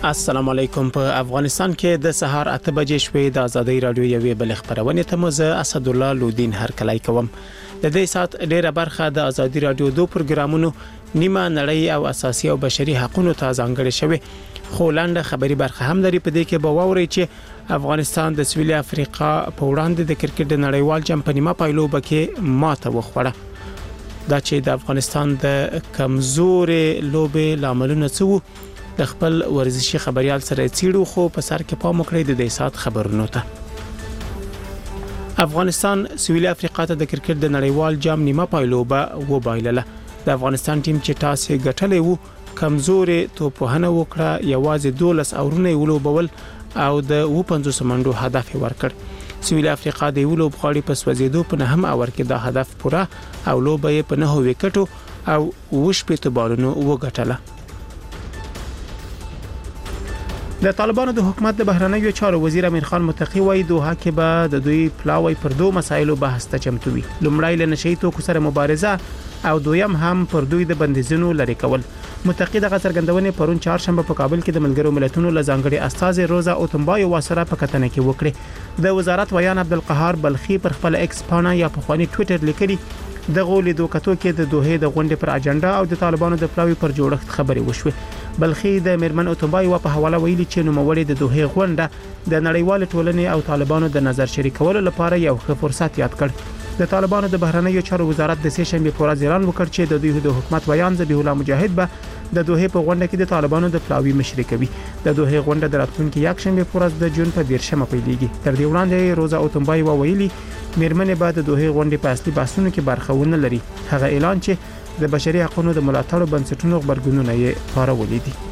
السلام علیکم. په افغانستان کې د سهار 8 بجې شوې د ازادي رادیو یوې بل خبرونه ته مزه اسد الله لودین هر کلای کوم. د دې سات ډیره برخه د ازادي رادیو دوه پروګرامونو نیمه نړۍ او اساسي او بشري حقوقو ته ځانګړي شوی. خو لاندې خبري برخه هم لري په دې کې به ووري چې افغانستان د سویلي افریقا په وړاندې د کرکټ د نړیوال جام په نیمه پایلوبه کې ماته وخوړه. دا چې د افغانستان د کمزورې لوبې لاملونه څه د خپل ورزشي خبريال سره چیړو خو په سر کې پام وکړي د دې سات خبرونو ته. افغانستان سویلي افریقا ته د کرکټ د نړیوال جام نیمه پایلوبه وبایلله. د افغانستان ټیم چې تاسو ګټلې وو کمزورې توپوهنه وکړه، یوازې 12 اورونه ولوبول او د 50 منډو هدف ورکړ. سویلي افریقا د یو لوبغاړي په سوځېدو په نهم اور کې دا هدف پوره او لوبه په 9 وکټو او وشپېته بالونو وګټله. د طالبانو د حکومت د بهرنیو چارو وزیر امیر خان متقی وایي دوحه کې به د دوی پلاوی پر دوه مسایلو بحث ته چمتو وي. لومړی له نشئی توکو سره مبارزه او دویم هم پر دوی د بندیزونو لري کول. متقی د څرګندونې پرون چهارشنبه په کابل کې د ملګرو ملتونو لزانګړي استاذ روزا اوتمبای واسره په کتنه کې وکړي. د وزارت ویان عبدالقهار بلخی پر خپل ایکس پاڼه یا په خواني ټوئیټر لیکلي د غولې دوکتو کې د دوحه د غونډې پر اجنډا او د طالبانو د پلاوی پر جوړښت خبرې وشوه. بلخی د میرمن اوتمبای په حواله ویلي چې نوموړي د دوحه غونډه د نړیوال ټولنې او طالبانو د نظر شریکولو لپاره یو ښه فرصت یاد کړ. د طالبانو د بهرنیو چارو وزارت د سې شنبه پر ورځ اعلان وکړ چې د دوی د حکومت ویان ذبیح الله مجاهد به د دوحه په غونډه کې د طالبانو د پلاوی مشري کوي. د دوحه غونډه د راتلونکي یک شنبه پر ورځ د جون په 13مه پیلېږي. تر دې وړاندې روزا اوتمبای ویلي میرمنې بعد د دوحه غونډې په اصلي بحثونو کې برخه ونه لري. هغه اعلان چې د بشري حقوقو د ملاتړ بنسټونو خبرګونونه یې پارولې دي.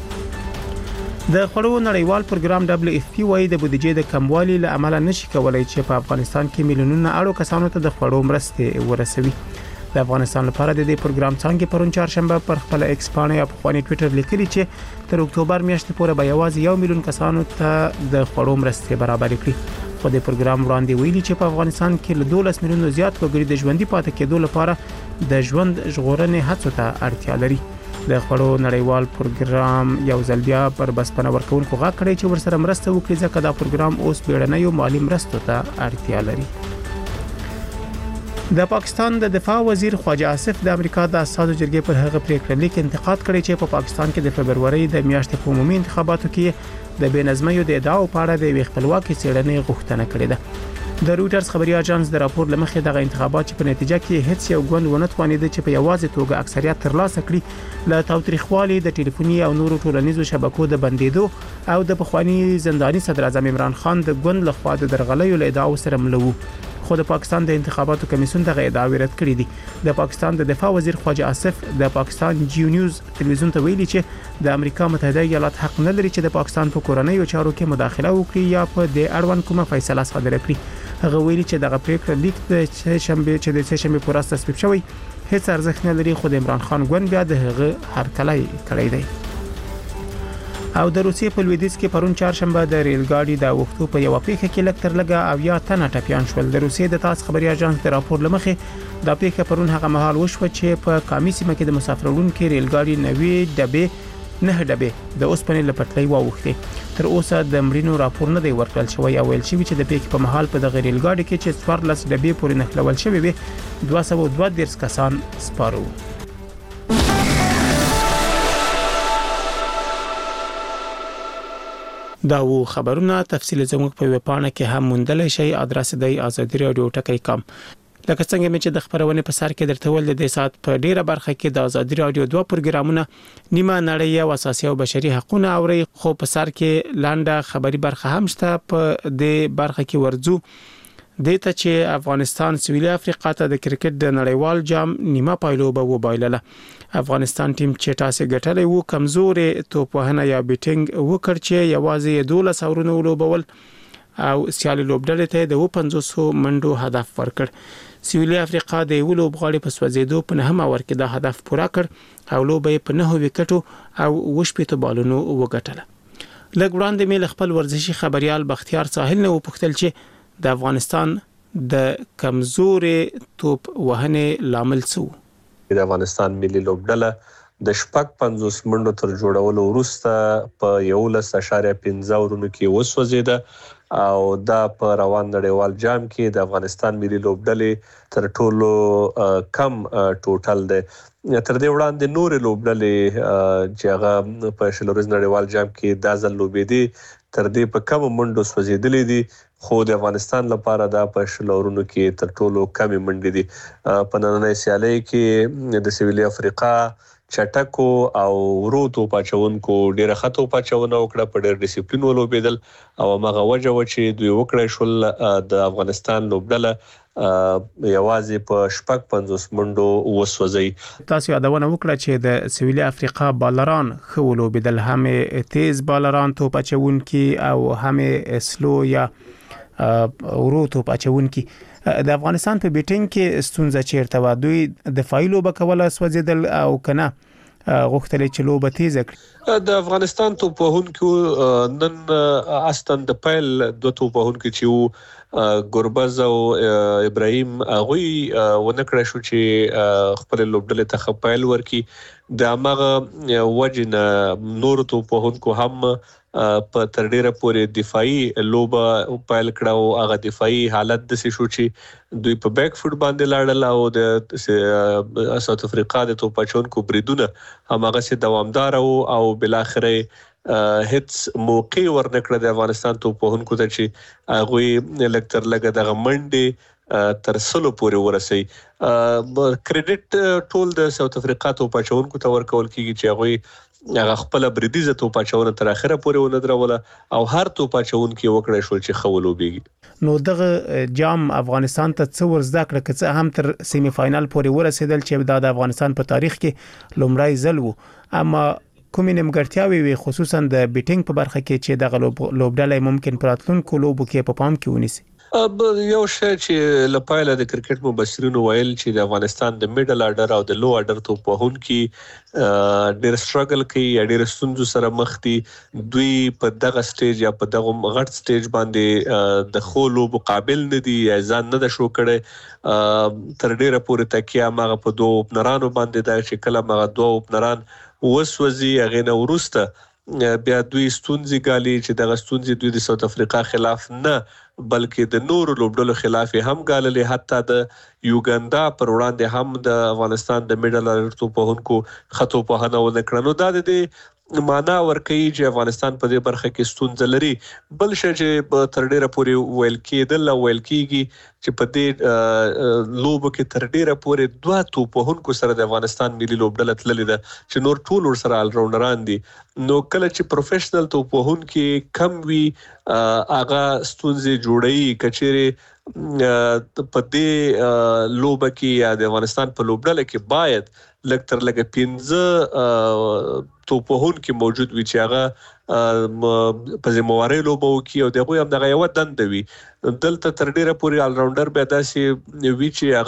د خړو نړیوال پروګرام WFP وايي د بودیجې د کموالي له امله نشي کولای چې په افغانستان کې میلیونونه اړو کسانو ته د خړو مرستې ورسوي. د افغانستان لپاره د دې پروګرام څنګه پرون چهارشنبه پر خپل ایکس پاڼه یا په خواني ټوئیټر لیکلي چې تر اکتوبر میاشتې پورې به یوازې 1 میلیون کسانو ته د خړو مرستې برابر کړي. خو د پروګرام وړاندې ویلي چې په افغانستان کې له 12 میلیونو زیات وګړي د ژوندۍ پاتې کېدو لپاره د ژوند ژغورنې هڅو ته اړتیا لري. د خړو نړیوال پروګرام یو ځل بیا پر بسپنه ورکوونکو غاړه کړی چې ورسره مرسته وکړي ځکه دا پروګرام اوس بیړنیو مالی مرستو ته اړتیا لري. د پاکستان د دفاع وزیر خواجه آصف د امریکا د اساسو جرګې پر هغه پریکړه لیک انتقاد کړی چې په پاکستان کې د فبرवरी د میاشتې په عمومي انتخاباتو کې د بېنظمۍ د ادعاو په اړه د خپلواکي څېړنې غوښتنه کړې ده. د رويټرز خبري اژانس د راپور لمخې دغه انتخابات چې په نتیجه کې هیڅ یو ګوند ونه توانید چې په یوازې توګه اکثریت ترلاسه کړي له تاوتریخوالي د ټلیفوني او نورو ټولنیزو شبکو د بندیدو او د پخوانی زنداني صدر اعظم عمران خان د ګوند لخوا د درغلیو له ادعاو سره ملو. خو د پاکستان د انتخاباتو کمیسیون دغه ادعاوې رد کړې دي. د پاکستان د دفاع وزیر خواجه آصف د پاکستان جیو نیوز ټلویزیون ته ویلي چې د امریکا متحده ایالات حق نه لري چې د پاکستان په کورنیو چارو کې مداخله وکړي یا په د اړوند کومه فیصله صادره کړي. هغه ویلي چې دغه پریکړه لیک د شنبه پر ورځ تصویب شوی هیڅ ارزښت نه لري. خو د عمران خان ګوند بیا د هغه هرکلی کړی دی. او د روسیې په لویدیځ کې پرون چهارشنبه د ریل ګاډي د وختو په یو پیښه کې لکتر لګا او یا تنه ټپيان شول. د روسیې د تاس خبري اژانس د راپور لمخې دا پیښه پرون هغه مهال وشو چې په کامی سیمه کې د مسافرونکو ریل ګاډي 9 ډبې د اوسپنې لپټلې واوښتې. تر اوسه د مړینو راپور نه دی ورکړل شوی او ویل شوی چې د پیښې په محل په دغه ریل ګاډي کې چې 14 ډبې پورې نښلول شوی وي 232 کسان سپارو. دا و خبرونه تفصیل زموږ په ویبپاڼه کې هم موندلی شئ. ادرس دی ازادي رادیو ټکی.com. لکه څنګه چې د خبرونه په سر کې درته ول د سات په ډیره برخه کې د ازادي رادیو دوه پروګرامونه نیمه نړۍ او اساسي او بشري حقوقونه اوري. خو په سر کې لانډه خبري برخه هم شته. په دې برخه کې ورځو دته چې افغانستان سویلي افریقا ته د کرکټ د نړیوال جام نیمه پایلوبه وبایلله. افغانستان ټیم چې تاسو ګټلې وو کمزورې توپوهنه یا بیټینګ وکړ چې یوازې 12 اورونه ولوبول او سیالي لوبډلې ته د 500 منډو هدف ورکړ. سویلي افریقا د یو لوبغاړي په سوځېدو په نهم اور کې دا هدف پوره کړ او لوبه په 9 وکټو او وشپېته بالونو وګټله. لږ وړاندې مې خپل ورزشي خبريال بختیار ساحل نه وپوښتل چې د افغانستان د کمزورې توپ وهنې لامل څه و. د افغانستان ملي لوبډله د 50 منډو تر جوړولو وروسته په 11.15 اورونو کې وسوځیده او دا په روان نړیوال جام کې د افغانستان ملي لوبډلې تر ټولو کم ټوټل دی. تر دې وړاندې نور لوبډلې چې هغه په شلوريز نړیوال جام کې د ځل لوبېدي تر دې په کم منډو سوځېدلې دي، خو د افغانستان لپاره دا په شلورونو کې تر ټولو کم منډې دي. په نننۍ سیالۍ کې د سویلي افریقا چټکو او ورو توپ اچونکو ډیره ښه توپ اچونه وکړه، په ډېر ډیسپلین ولوبېدل او هغه وجه و چې دوی وکړای شول د افغانستان لوبډله یوازې په 50 منډو وسوځي. تاسو یادونه وکړه چې د سویلي افریقا بالران خو ولوبېدل، هم تیز بالران توپ اچونکي او هم سلو یا ورو توپ اچونکي. د افغانستان په بیټینګ کې ستونزه چیرته و؟ دوی دفاعي لوبه کوله سوځیدل او کنه غوښتل چې لوبه تیز کړي؟ د افغانستان توپوهونکو نن اصلا د پیل دوه توپوهونکو چې ګوربز او ابراهیم هغوی ونکړه شو چې خپل لوبډلې ته خپایل ورکي. د هغه وجنه نور توپوهونکو هم په تر ډیره پورې دفاعي لوبه پیل کړه او هغه دفاعي حالت د څه شو چې دوی په بیک فوټ باندې لاړل او د ساوث افریقا د توپاچونکو بریدونه هم هغه سي دوامدار او بل اخره هیڅ موقع ورنکړه د افغانستان توپوهونکو ته چې هغه لکتر لګه د غمنډي تر سلو پورې ورسي. کریډټ ټول د ساوث افریقا توپاچونکو ته ورکول کیږي چې هغه خپل بریدیزه توپاچونه تر اخره پورې وندروله او هر توپاچونکي وکړای شو چې خولو بیږي. نو دغه جام افغانستان ته څو ورزده کړ چې هم تر سیمی فائنل پورې ورسېدل چې د افغانستان په تاریخ کې لومړی ځل وو، اما کومې نیمګړتیاوې وي خصوصا د بیټینګ په برخه کې چې دغه لوبډلې ممکن پراتلونکو لوبو کې په پام کې ونیسي؟ یو شی چې لپاره د کرکټ مبصرینو ویل چې د افغانستان د میډل اډر او د لو اډر توپوهونکي ډېر سټرګل کوي، ډېر ستونزو سره مخ دي. دوی په دغه سټیج یا په دغه غټ سټیج باندې د خو لوبو قابل نه دي، ځان نه د شو کړي. تر ډیره پورې تکیه ماغه په دوه اوپنرانو باندې دا چې کله ماغه دوه اوپنران وسوځي هغه نه ورسته بیا دوی ستونزې ګالي چې دغه ستونزې دوی د ساوث افریقا خلاف نه بلکې د نورو لوبډلو خلاف هم ګاللې. حتی د یوګاندا پر وړاندې هم د افغانستان د میډل اډر توپوهونکو خطو په هنه ونکړنو دا د معنا ورکوي چې افغانستان په دې برخه کې ستونزه لري. بل شی چې په تر ډیره پورې ویل کېدل او ویل کېږي چې په دې لوبو کې تر ډیره پورې دوه توپوهونکو سره د افغانستان ملي لوبډله تللې ده چې نور ټول ورسره آل راونډران دي. نو کله چې پروفیشنل توپوهونکي کم وي هغه ستونزې جوړي. کچېره په دې لوبه کې یا د افغانستان په لوبډله کې باید لکتر لګه 15 توپوهونکي موجود وي چې هغه په ذمہواری لوبو کې او دغه هم دغه یو دند وي. دلته تر ډیره پورې آل راونډر به داسې وی چې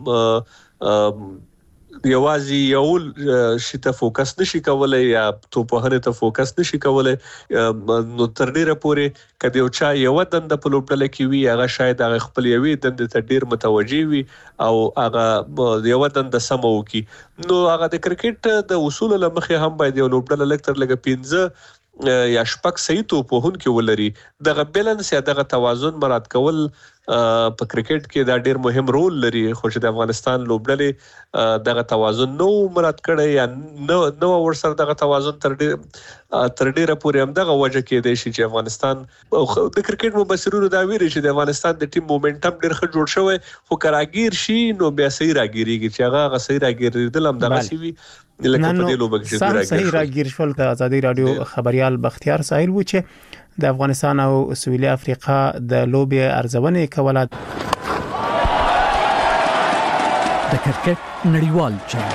هغه یوازې یو شته فوکس نشي کولای یا توپوهنه ته فوکس نشي کولای. نو تر ډیره پورې کله یو چا یو دند په لوبډله کې وي هغه شاید هغه خپل یوې دند ته ډیر متوجي وي او هغه یو دند سمو کی. نو هغه د کرکټ د اصول لمخې هم باید یو لوبډله لکتر لګه 15 یا شپږ صحیح توپوهونکي ولري. دغه بیلانس یا دغه توازن مراعات کول په کرکټ کې دا ډیر مهم رول لري، خو چې د افغانستان لوبډلې دغه توازن نو مراعات کړی یا نو ورسره دغه توازن تر ډیره پورې هم دغه وجه کې دی چې افغانستان د کرکټ مبصرینو دا ویري چې د افغانستان د ټیم مومنټم ډیر ښه جوړ شوی، خو کراګیر شي نو بیا صحیح راګیریږي چې هغه صحیح راګیریدل هم دغه سی وي لکه په دې لوبه کې صحیح راګیر شول. د ازادي رادیو خبريال بختیار ساحل و چې د افغانستان او سویلي افریقا د لوبې ارزونه کوله. د کرکټ نړیوال چم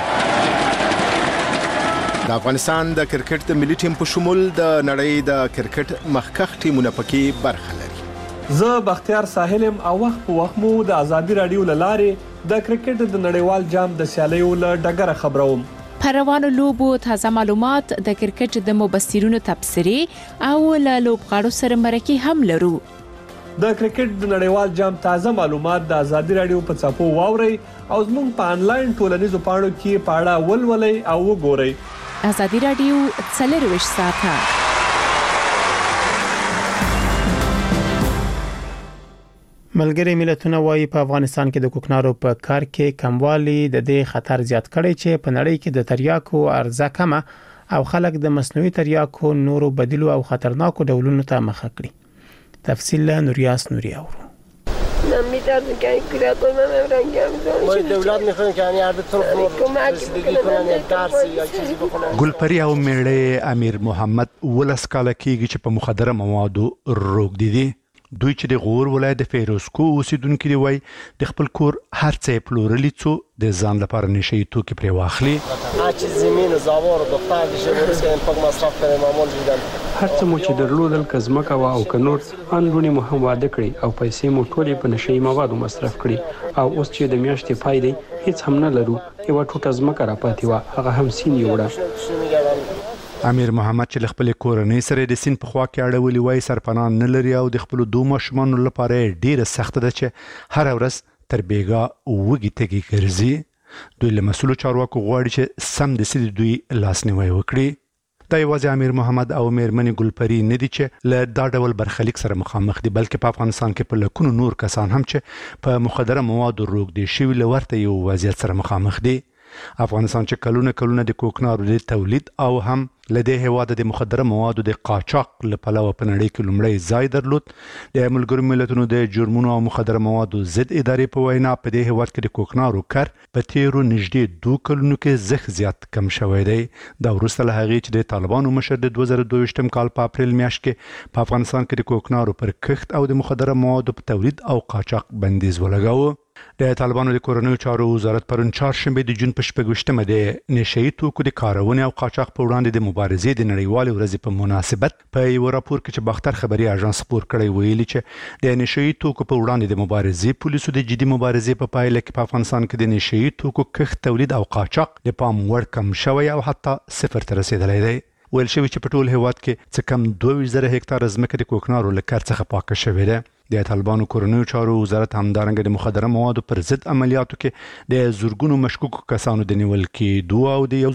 د افغانستان د کرکټ د ملي ټیم په شمول د نړۍ د کرکټ مخکښ ټیمونو پکې برخه لري. زه بختیار ساحلم او وخت په وخت مو د ازادي رادیو لارې د کرکټ د نړیوال جام د سیالیو له ډګره خبروم. پر روانو لوبو تازه معلومات، د کرکټ د مبصرینو تبصرې او له لوبغاړو سره مرکه هم لرو. د کرکټ د نړیوال جام تازه معلومات د ازادي رادیو په څپو واورئ او زموږ په انلاین ټولنیزو پاڼو کې پاړه ولولئ او وګورئ. ازادي رادیو 24 ساعته. ملګری ملتونه وايي په افغانستان کې د کوکنارو په کار کې کموالی د دې خطر زیات کړي چې په نړۍ کې د تریاکو عرضه کمه او خلک د مصنوعي تریاکو نورو بدیلو او خطرناکو ډولونو ته مخ کړي. تفصیل له نوریاس نوری اورو. من می‌دونم که کلاغو من رنگم ما دولت می‌خوایم که یعنی هر طرف رسیدگی کنن یا درس یا چیزی بخونن. ګلپری او میړې امیر محمد ولس کال کېږي چې په مخدره موادو روږدي دي. دوی چې د غور ولایت د فیروزکو اوسیدونکو دی وای د خپل کور هر څه پلورلی څو د ځان لپاره نشي توکي پرې واخلي. هر چیز زمين و زاوار و دختر دیشه ورسه این پاک مصرف کنه معمول دیدن. هر څه مو چې درلودل کزمکه وا او کنور ان لونی مو هم واده کړی او پیسې مو ټولې په نشي موادو مصرف کړی او اوس چې د میاشتې پای دی هیڅ هم نه لرو. یو ټوټه ځمکه را پاتې و هغه هم سین یوړه. امیر محمد چې خپل کورنۍ سره د سین په خوا کې اړولې وای سرپناه نه لري او د خپل دوه ماشومان لپاره ډیره سخت ده چې هر ورځ تر بیګا وګي تګي ګرځي. دوی له مسولو چارواکو غواړي چې سم د سید دوی لاسنیوي وکړي. دا یوازې امیر محمد او میرمنې ګلپری نه دي چې له دا ډول برخلیک سره مخامخ دي بلکې په افغانستان کې په لکونو نور کسان هم چې په مخدره موادو روږدي شوي لورته یو وضعیت سره مخامخ دي. افغانستان چې کلونه د کوکنارو د تولید او هم لدې هواد د مخدره موادو د قاچاق لپاره په نړۍ کې لومړی ځای درلود. د ملګرو ملتونو د جرمونو او مخدره موادو ضد ادارې په وینا په دې هواد کې د کوکنارو کار په تیرو نږدې 2 کلونو کې زخ زیات کم شوی دی. دا وروسته له هغې چې د طالبانو مشر د 2022 کال په اپریل میاشت کې په افغانستان کې د کوکنارو پر کښت او د مخدره موادو په تولید او قاچاق بندیز ولګاوه. د طالبانو د کورنیو چارو وزارت پرون چهارشنبه د جون په 14مه د نشئی توکو د کارونې او قاچاق په وړاندې د مبارزې د نړیوالې ورځې په مناسبت په یو راپور کې چې باختر خبري اژانس خبر کړی ویلي چې د نشئی توکو په وړاندې د مبارزې پولیسو د جدي مبارزې په پایله کې په افغانستان کې د نشئی توکو کښت تولید او قاچاق د پام وړ کم شوی او حتی صفر ته رسیدلی دی. ویل شوی چې په ټول هیواد کې څه کم 2000 هکتار ځمکه د کوکنارو له کار څخه پاکه شوې ده. د طالبانو کورنیو چارو وزارت همدارنګه د مخدره موادو پر ضد عملیاتو کې د زورګونو مشکوک کسانو د نیول کېدو او د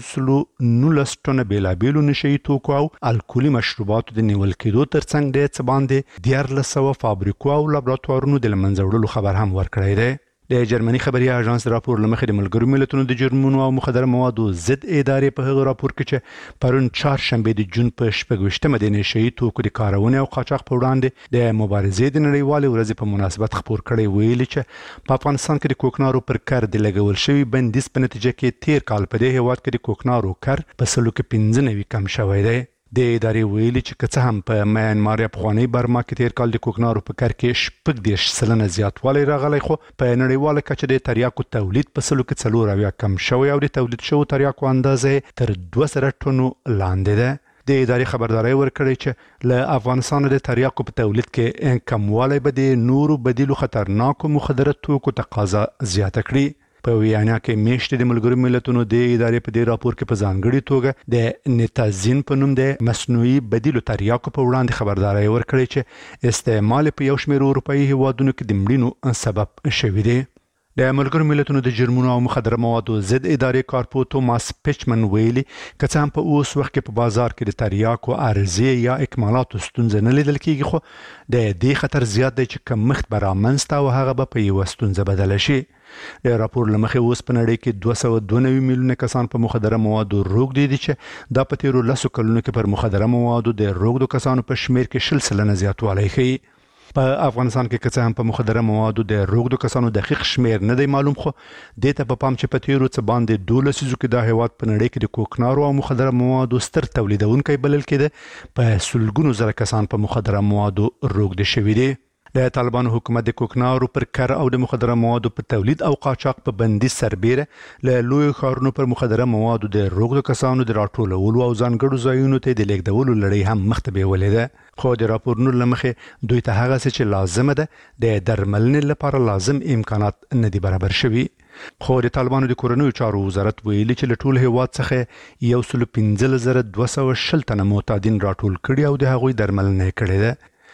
119 ټنه بیلابیلو نشئی توکو او الکولي مشروباتو د نیول کېدو ترڅنګ د څه باندې 1400 فابریکو او لابراتوارونو د منځه وړلو خبر هم ورکړی دی. د جرمني خبري اژانس راپور لمخې د ملګرو ملتونو د جرمونو او مخدره موادو ضد ادارې په هغه راپور کې چې پرون چهارشنبه د جون په 14مه د نشئی توکو د کارونې او قاچاق په وړاندې د مبارزې د نړیوالې ورځې په مناسبت خبر کړی ویلي چې په افغانستان کې د کوکنارو پر کار د لګول شوی بندیز په نتیجه کې تیر کال په دې هیواد کې د کوکنارو کار په سلو کې 15 کم شوی دی. د ادارې ویلي چې که څه هم په میانمار یا پخوانی برما کې تیر کال د کوکنارو په کار کې 14% زیاتوالی راغلی خو په نړیواله کچه د تریاکو تولید په سلو کې 4 کم شوی او د تولید شوو تریاکو اندازه تر 200 ټنو لاندې ده. د ادارې خبرداري ورکړې چې له افغانستان د تریاکو په تولید کې کموالی به د نورو بدیلو خطرناکو مخدره توکو تقاضا زیاته کړي. په ویانا کې میشت د ملګرو ملتونو د ادارې په دې راپور کې په ځانګړي توګه د نتازین په نوم د مصنوعي بدیلو تریاکو په وړاندې خبرداري ورکړې چې استعمال په یو شمېر اروپאי هیوادونو کې د مړینو سبب شوی دی. د ملګرو ملتونو د جرمونو او مخدره موادو ضد ادارې کارپو توماس پیچمن ویلي که څه هم په اوس وخت کې په بازار کې د تریاکو عرضې یا اکمالاتو ستونزه نه لیدل کېږي خو د دې خطر زیات دی چې کمښت به رامنځته او هغه به په یوه ستونزه بدله شي. د راپور لمخې اوس په نړۍ کې 292 میلیونه کسان په مخدره موادو روږدي دي چې دا په تیرو 10 کلونو کې پر مخدره موادو د روږدو کسانو په شمیر کې 10% زیاتوالی ښیي. په افغانستان کې که څه هم په مخدره موادو د روږدو کسانو دقیق شمیر نه دی معلوم خو دې ته په پام چې په تیرو څه باندې 12 لسیزو کې دا هیواد په نړۍ کې د کوکنارو او مخدره موادو ستر تولیدونکی بلل کېده په سلګونو زره کسان په مخدره موادو روږدي شوي دي. د طالبانو حکومت د کوکنارو پر کار او د مخدره موادو په تولید او قاچاق په بندیز سربیره له لوی ښارونو پر مخدره موادو د روږدو کسانو د راټولولو او ځانګړو ځایونو ته د لیږدولو لړۍ هم مخته بیولې ده. خو د راپورونو له مخې دوی ته هغه څه چې لازمه ده د درملنې لپاره لازم امکانات نه دي برابر شوي. خو د طالبانو د کورنیو چارو وزارت ویلي چې له ټول هیواد څخه 115,220 تنه معتادین راټول کړي او د هغوی درملنه کړې ده.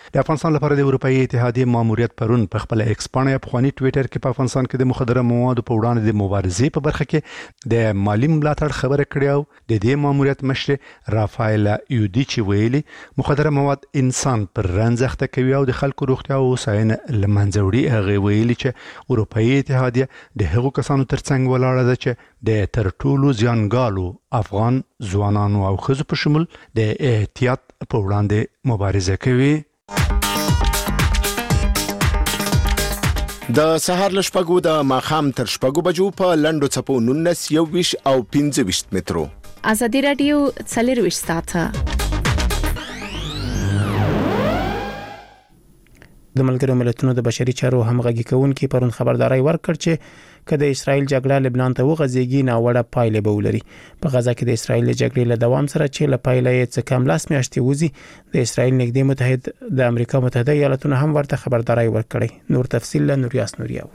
د افغانستان لپاره د اروپאי اتحادیه ماموریت پرون په خپل ایکس باندې افغاني ټوئیټر کې په افغانستان کې د مخدره موادو په وړاندې د مبارزې په برخه کې د مالی ملاتړ خبره کړې او د دې ماموریت مشر رافایل یودیچ ویلي مخدره مواد انسان پر رنځخته کوي او د خلکو روغتیا او هوساینه لمنځه وړي. هغه ویلي چې اروپאי اتحادیه د هغو کسانو ترڅنګ ولاړه ده چې د تر ټولو زیانګالو افغان ځوانانو او ښځو په شمول د احتیاط په وړاندې مبارزه کوي. د سهار له شپږو د ماښام تر شپږو بجو په لنډو څپو 19 21 او 25 مترو. ازادي رادیو 24 ساعته د ملګرو ملتونو د بشري چارو همغږي کوونکي پرون خبرداري ورکړ چې کله اسرائیل جګړه لبنان ته وغځيږي ناوړه پایلې به ولري. په غزا کې د اسرائیل جګړې له دوام سره چې له پایلې څخه کم لاس میاشتې وځي د اسرائیل نږدې متحد د امریکا متحده ایالاتونو هم ورته خبرداري ورکړي. نور تفصیل له نوریاس نوریا.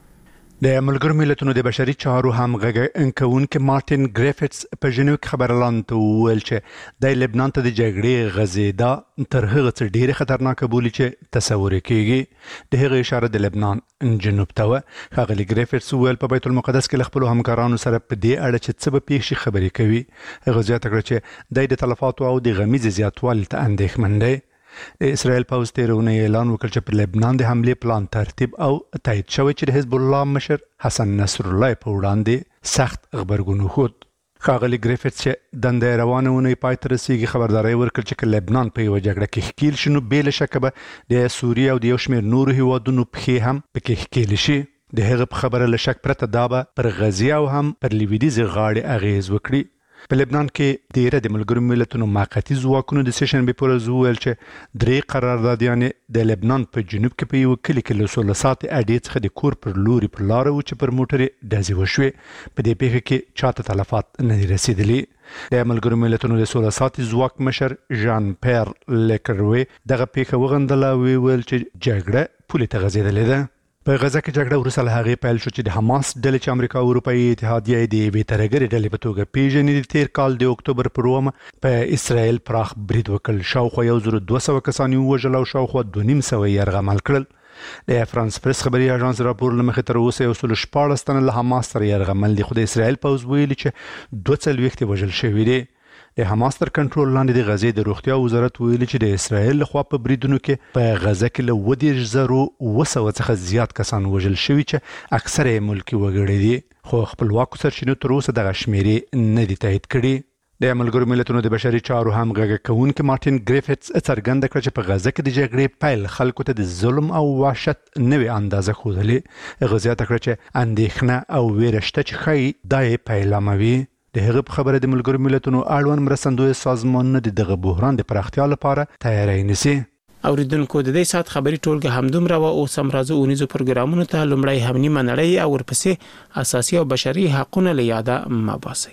د ملګرو ملتونو د بشري چارو همغږي کوونکي مارټین ګریفټس په ژنیو کې خبرلان ته وویل چې د لبنان ته د جګړې غزیدا تر هغه څه ډیره خطرناکه بولی چې تصور کیږي. د هغه اشاره د لبنان جنوب ته و. ښاغلي ګریفټس وویل په بیت المقدس کې خپل همکارانو سره په دې اړه چې څه به پیښ شي خبرې کوي. هغه زیاته کړه چې د تلفاتو او د غمیز زیاتوالي ته اندېښمن دی. د اسرائیل پوځ تیرونه اعلان وکړ چې پر لبنان د حمله پلان ترتیب او تایید شوی چې د حزب الله مشر حسن نصر الله په وړاندې سخت خبرګون خود. ښاغلي ګریفټس چې د روانونه پای ته رسیدي خبرداري ورکړ چې لبنان په یو جګړه کې ښکیل شنو بل شکه د سوریه او د یو شمېر نورو هیوادونو په هم پکې ښکیل شي. د هغه خبره له شک پرته دا به پر غزا او هم پر لیویدیز غاړې اغیز وکړي. په لبنان کې ډیره د ملګرو ملتونو موقتی ځواکونو د سیشن به پر ویل چې درې قراردادیانې د لبنان په جنوب کې په یو کلی کې له 16 ساعت اډې څخه د کور پر لوري پر لار و چې پر موټر دازي وشوي. په دې پیښه کې چاته تلفات نه رسیدلي. د ملګرو ملتونو د 16 ساعت ځواک مشر ژان پیر لیکروي دغه پیښه وغندله ویل چې جګړه پولی ته غځېدلې ده. په غزا کې جګړه ورسره له هغه پیل شو چې د حماس ډلې چې امریکا او اروپאי اتحادیه د ویترګری ډلې په توګه پیژنې د تیر کال د اکتوبر پر 2 په اسرائیل پراخ برید وکړ. شاوخوا 1200 کسان وژل او شاوخوا 250 یرغمل کړل. د فرانس پریس خبري اژانس راپور لمخې تر اوسه 14 تنه له حماس سره یرغمل دي خو د اسرائیل پوځ ویلي چې 240 وژل شوي دي. د حماس تر کنټرول لاندې د غزې د روغتیا وزارت ویلي چې د اسرائیل لخوا په بریدونو کې په غزه کې له 10,200 څخه زیات کسان وژل شوي چې اکثره یې ملکي وګړي دي خو خپلواکو سرچینو تر اوسه دغه شمیرې نه دي تایید کړي. د ملګرو ملتونو د بشري چارو همغږي کوونکي مارټین ګریفټس څرګنده کړ چې په غزه کې د جګړې پیل خلکو ته د ظلم او وحشت نوې اندازه خوذلې. هغه زیاته کړ چې اندېښنه او ویرشته چې خی دای پیلاموي. د هغه په خبره د ملګرو ملتونو اړوند مرستندوی سازمانونه دغه بحران د پراختیا لپاره تیاری نیسي. اوریدونکو د دې سات خبري ټولګه همدومره و او سمرازو اونیزو پروګرامونو ته لمړی هم نیمه نړۍ او ورپسې اساسي او بشري حقوقونه لیاده مباسي.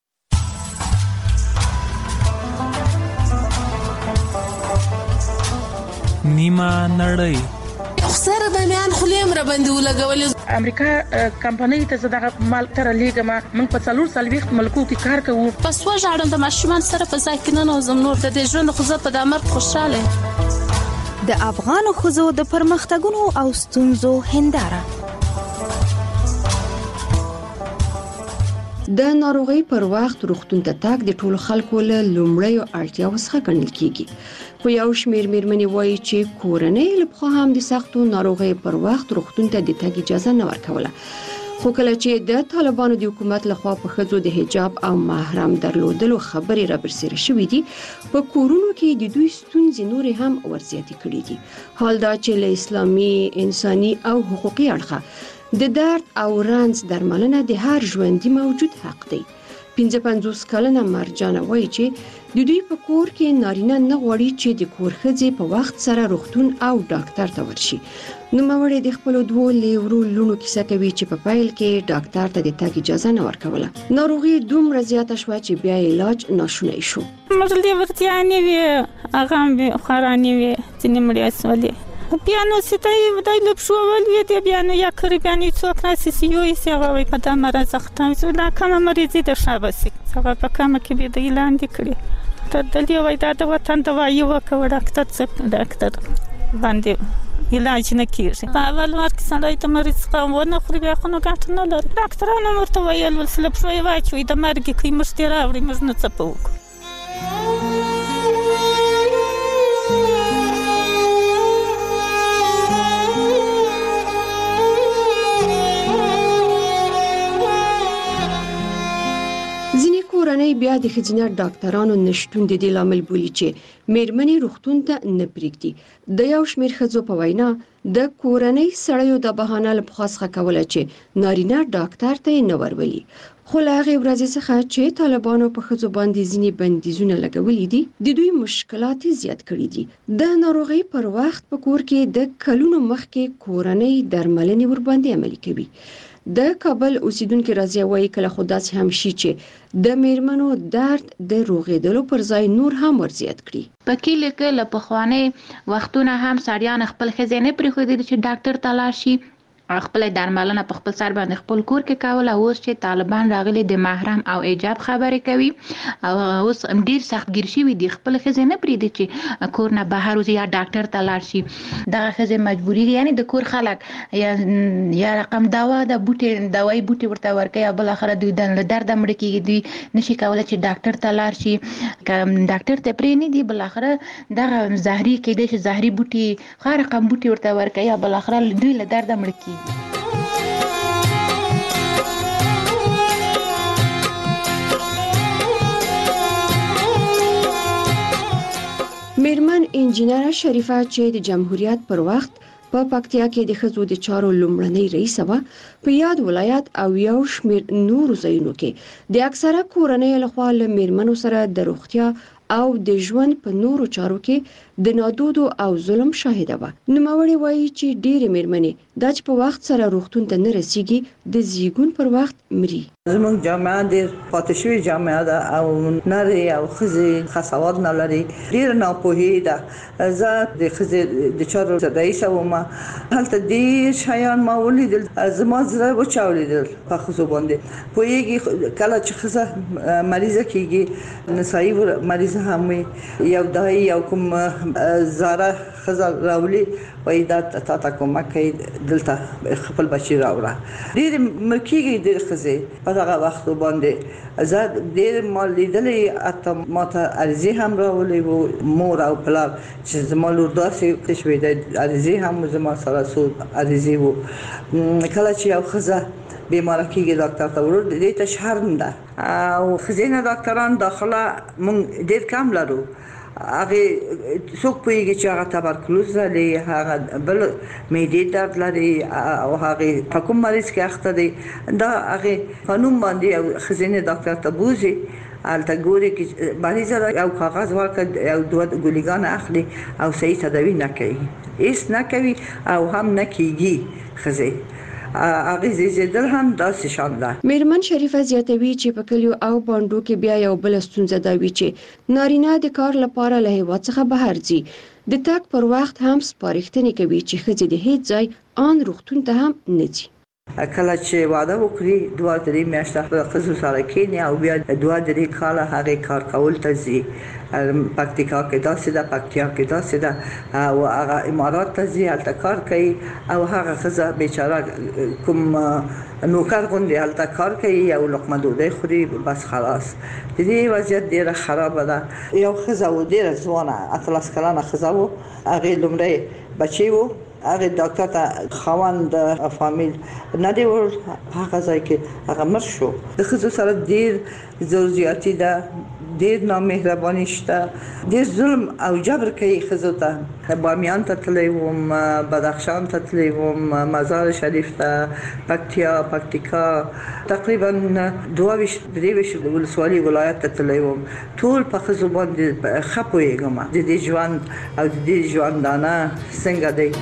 نیمه نړۍ خسر د میان خلیم را باندې ولګول امریکا کمپنۍ ته زړه مال تر لیګما موږ په څلور سلويخت ملکو کې کار کوو. پس وژاړم د ماشومان سره په ځای کې نه نوزم نور د دې ژوند خو زه په دامر خوشاله. د افغان خزو د پرمختګونو او ستونزو هنداره. د ناروغي پر وخت روغتون ته تګ د ټولو خلکو له لومړیو اړتیاوو څخه ګڼل کیږي. خو یو شمېر مېرمنې وایي چې کورنۍ له پخوا هم د سختو ناروغۍ پر وخت روغتون ته د تګ اجازه نه ورکوله. خو کله چې د طالبانو د حکومت لخوا په ښځو د حجاب او محرم درلودلو خبرې را برسېره شوې دي په کورونو کې د دوی ستونزې نورې هم ورزیاتې کړې دي. حال دا چې له اسلامي انساني او حقوقي اړخه د درد او رنځ درملنه د هر ژوندي موجود حق دی. 55 کلنه مرجانه وایي چې د دوی په کور کې نارینه نه غواړي چې د کور ښځې په وخت سره روغتون او ډاکټر ته ورشي. نوموړې د خپل دوه لیورو لونو کیسه کوي چې په پیل کې ډاکټر ته د تګ اجازه نه ورکوله. ناروغي دومره زیاته شوه چې بیا علاج ناشونی شو. مرلې ورتیا نه وي هغه به خراني وي چې نیمړی اسولې بیا نو ستای ودای لب شو ول وی دی بیا نو یا کړی بیا نه څوک ناسي سیو یې سی هغه په دمر زختان زو لا کوم مریضي د شابسي هغه په کوم کې به د اعلان دي کړی تر دلی وای دا د وطن دوا یو کو ډاکټر څخه ډاکټر باندې علاج نه کیږي. په اول وخت کې سړی ته مریض څخه ونه خوري بیا خو نو ګټه نه لري. ډاکټرانو ورته ویل ولسله پښې واچوي د مرګ کې موږ دې راوړي موږ نه څه وکړو. کورنۍ بیا د ښځینه ډاکټرانو نشټون د دې لامل بولي چې میرمنې روغتون ته نه پریږدي. د یو شمېر ښځو په وینا د کورنۍ سړیو د بهانه لپاره څخه کوله چې نارینه ډاکټر ته نه ورولي. خو له هغې ورځې څخه چې طالبانو په ښځو باندې ځینې بندیزونه لګولي دي د دوی مشکلات زیات کړي دي. د ناروغۍ پر وخت په کور کې د کلونو مخکې کورنۍ درملنې ورباندې عملي کوي. د کابل اوسیدونکو راځي وایي کله خو داسې هم شي چې د میرمنو درد د روغېدلو پر ځای نور هم ورزیات کړي. په کلی کې له پخواني وختونه هم سړیان خپل ښځې نه پرېښودل چې ډاکټر ته لاړ شي. خپل درملنه په خپل سر باندې خپل کور کې کوله. اوس چې طالبان راغلي د محرم او ایجاب خبرې کوي او اوس ډیر سختګیر شوي دي. خپل ښځې نه پرېږدي چې کور نه بهر وځي یا ډاکټر ته لاړ شي. دغه ښځې مجبوري دي یعنې د کور خلک یا رقم دوا د بوټي دوایي بوټي ورته ورکوي او بالاخره دوی له درده مړه کېږي. دوی نشي کولی چې ډاکټر ته لاړ شي. که ډاکټر ته پرې نه دي بالاخره دغه زهري کېدای شي زهري بوټي ښه رقم بوټي ورته ورکوي او بالاخره دوی له درده مړه کېږي. میرمن انجینر شریفه چې د جمهوریت پر وخت په پکتیا کې د ښځو د چارو لومړنۍ رئیسه وه په یاد ولایت او یو شمېر نورو ځایونو کې د اکثره کورنۍ لخوا له میرمنو سره د روغتیا او د ژوند په نورو چارو کې د نادودو او ظلم شاهده وه. نوموړې وایي چې ډېرې میرمنې دا چې په وخت سره روغتون ته نه رسیږي د زیږون پر وخت مري. زموږ جامعه ډېر پاتې شوې جامعه ده او نرۍ او ښځې ښه سواد نه لري. ډېره ناپوهي ده. زه د ښځې د چارو رئیسه وم. هلته ډېر شیان ما ولیدل. زما زړه وچاودېدل په ښځو باندې. پوهېږي کله چې ښځه مریضه کېږي نسایي مریضه هم وي یو دای یو کوم زاره ښځه راولي وایي دا تا ته کومک کوي دلته خپل بچي راوړه. ډېرې مړه کېږي ډېرې ښځې په دغه وختو باندې. زه ډېر ما لیدلې حتی ما ته عریضې هم راولې وو مور او پلار چې زما لور داسې شوې ده عریضې هم زما سره څو عریضې وو. کله چې یو ښځه بیماره کېږي ډاکټر ته ورور دې ته شرم ده او ښځینه ډاکټران داخله موږ ډېر کم لرو. هغه څوک پوهیږي چې هغه تبرکلوز لري هغه بل معدې درد لري او هغه په کوم مریض کې اخته دي دا هغه قانون باندې ښځینه ډاکټر ته بوزي البته ګوري چې مریض او کاغذ ورکړي او دوه ګولګان اخلي او صحیح تداوی نه کوي. هیڅ نه کوي او هم نه کیږي. ښځې هغه زیږیدل هم داسې شان ده. میرمن شریفه زیاتوي چې په کلیو او بانډو کې بیا یو بل ستونزه دا وي چې نارینه د کار لپاره له هیواد څخه بهر ځي. د تګ پر وخت هم سپارښتنې کوي چې ښځې د هیڅ ځای ان روغتون ته هم نه ځي. کله چې واده وکړي 2-3 میاشتې په ښځو سره کېني او بیا 2-3 کاله هغه کار کول ته ځي. پکتیکا کې داسې ده پکتیا کې داسې ده او هغه امارات ته ځي هلته کار کوي او هغه ښځه بیچاره کوم نوکر غوندې هلته کار کوي یو لقمه ډوډۍ خوري بس خلاص. د دې وضعیت ډېره خرابه ده. یو ښځه و ډېره ځوانه 18 کلنه ښځه و هغې لومړی بچی و هغه ډاکټر ته خاوند فامیل نه دی ور هغه ځای کې هغه مر شو. د ښځو سره ډېر زور زیاتی ده ډېر نامهرباني شته ډېر ظلم او جبر کوي ښځو ته. بامیان ته تللی وم بدخشان ته تللی وم مزار شریف ته پکتیکا تقریبا 22 ولسوالي ولایت ته تللی وم. ټول په ښځو باندې ښه پوهېږم د دې ژوند او د دې ژوندانه څنګه دی.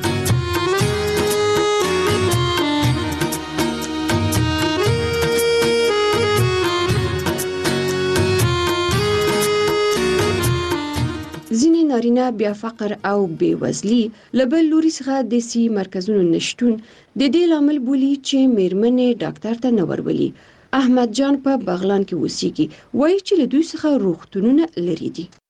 ځینې نارینه بیا فقر او بېوزلي له بل لوري څخه د سي مرکزونو نشتون د دې لامل بولي چې میرمنې ډاکټر ته نه ورولي. احمد جان په بغلان کې اوسېږي وایي چې له دوی څخه روغتونونه لري دي.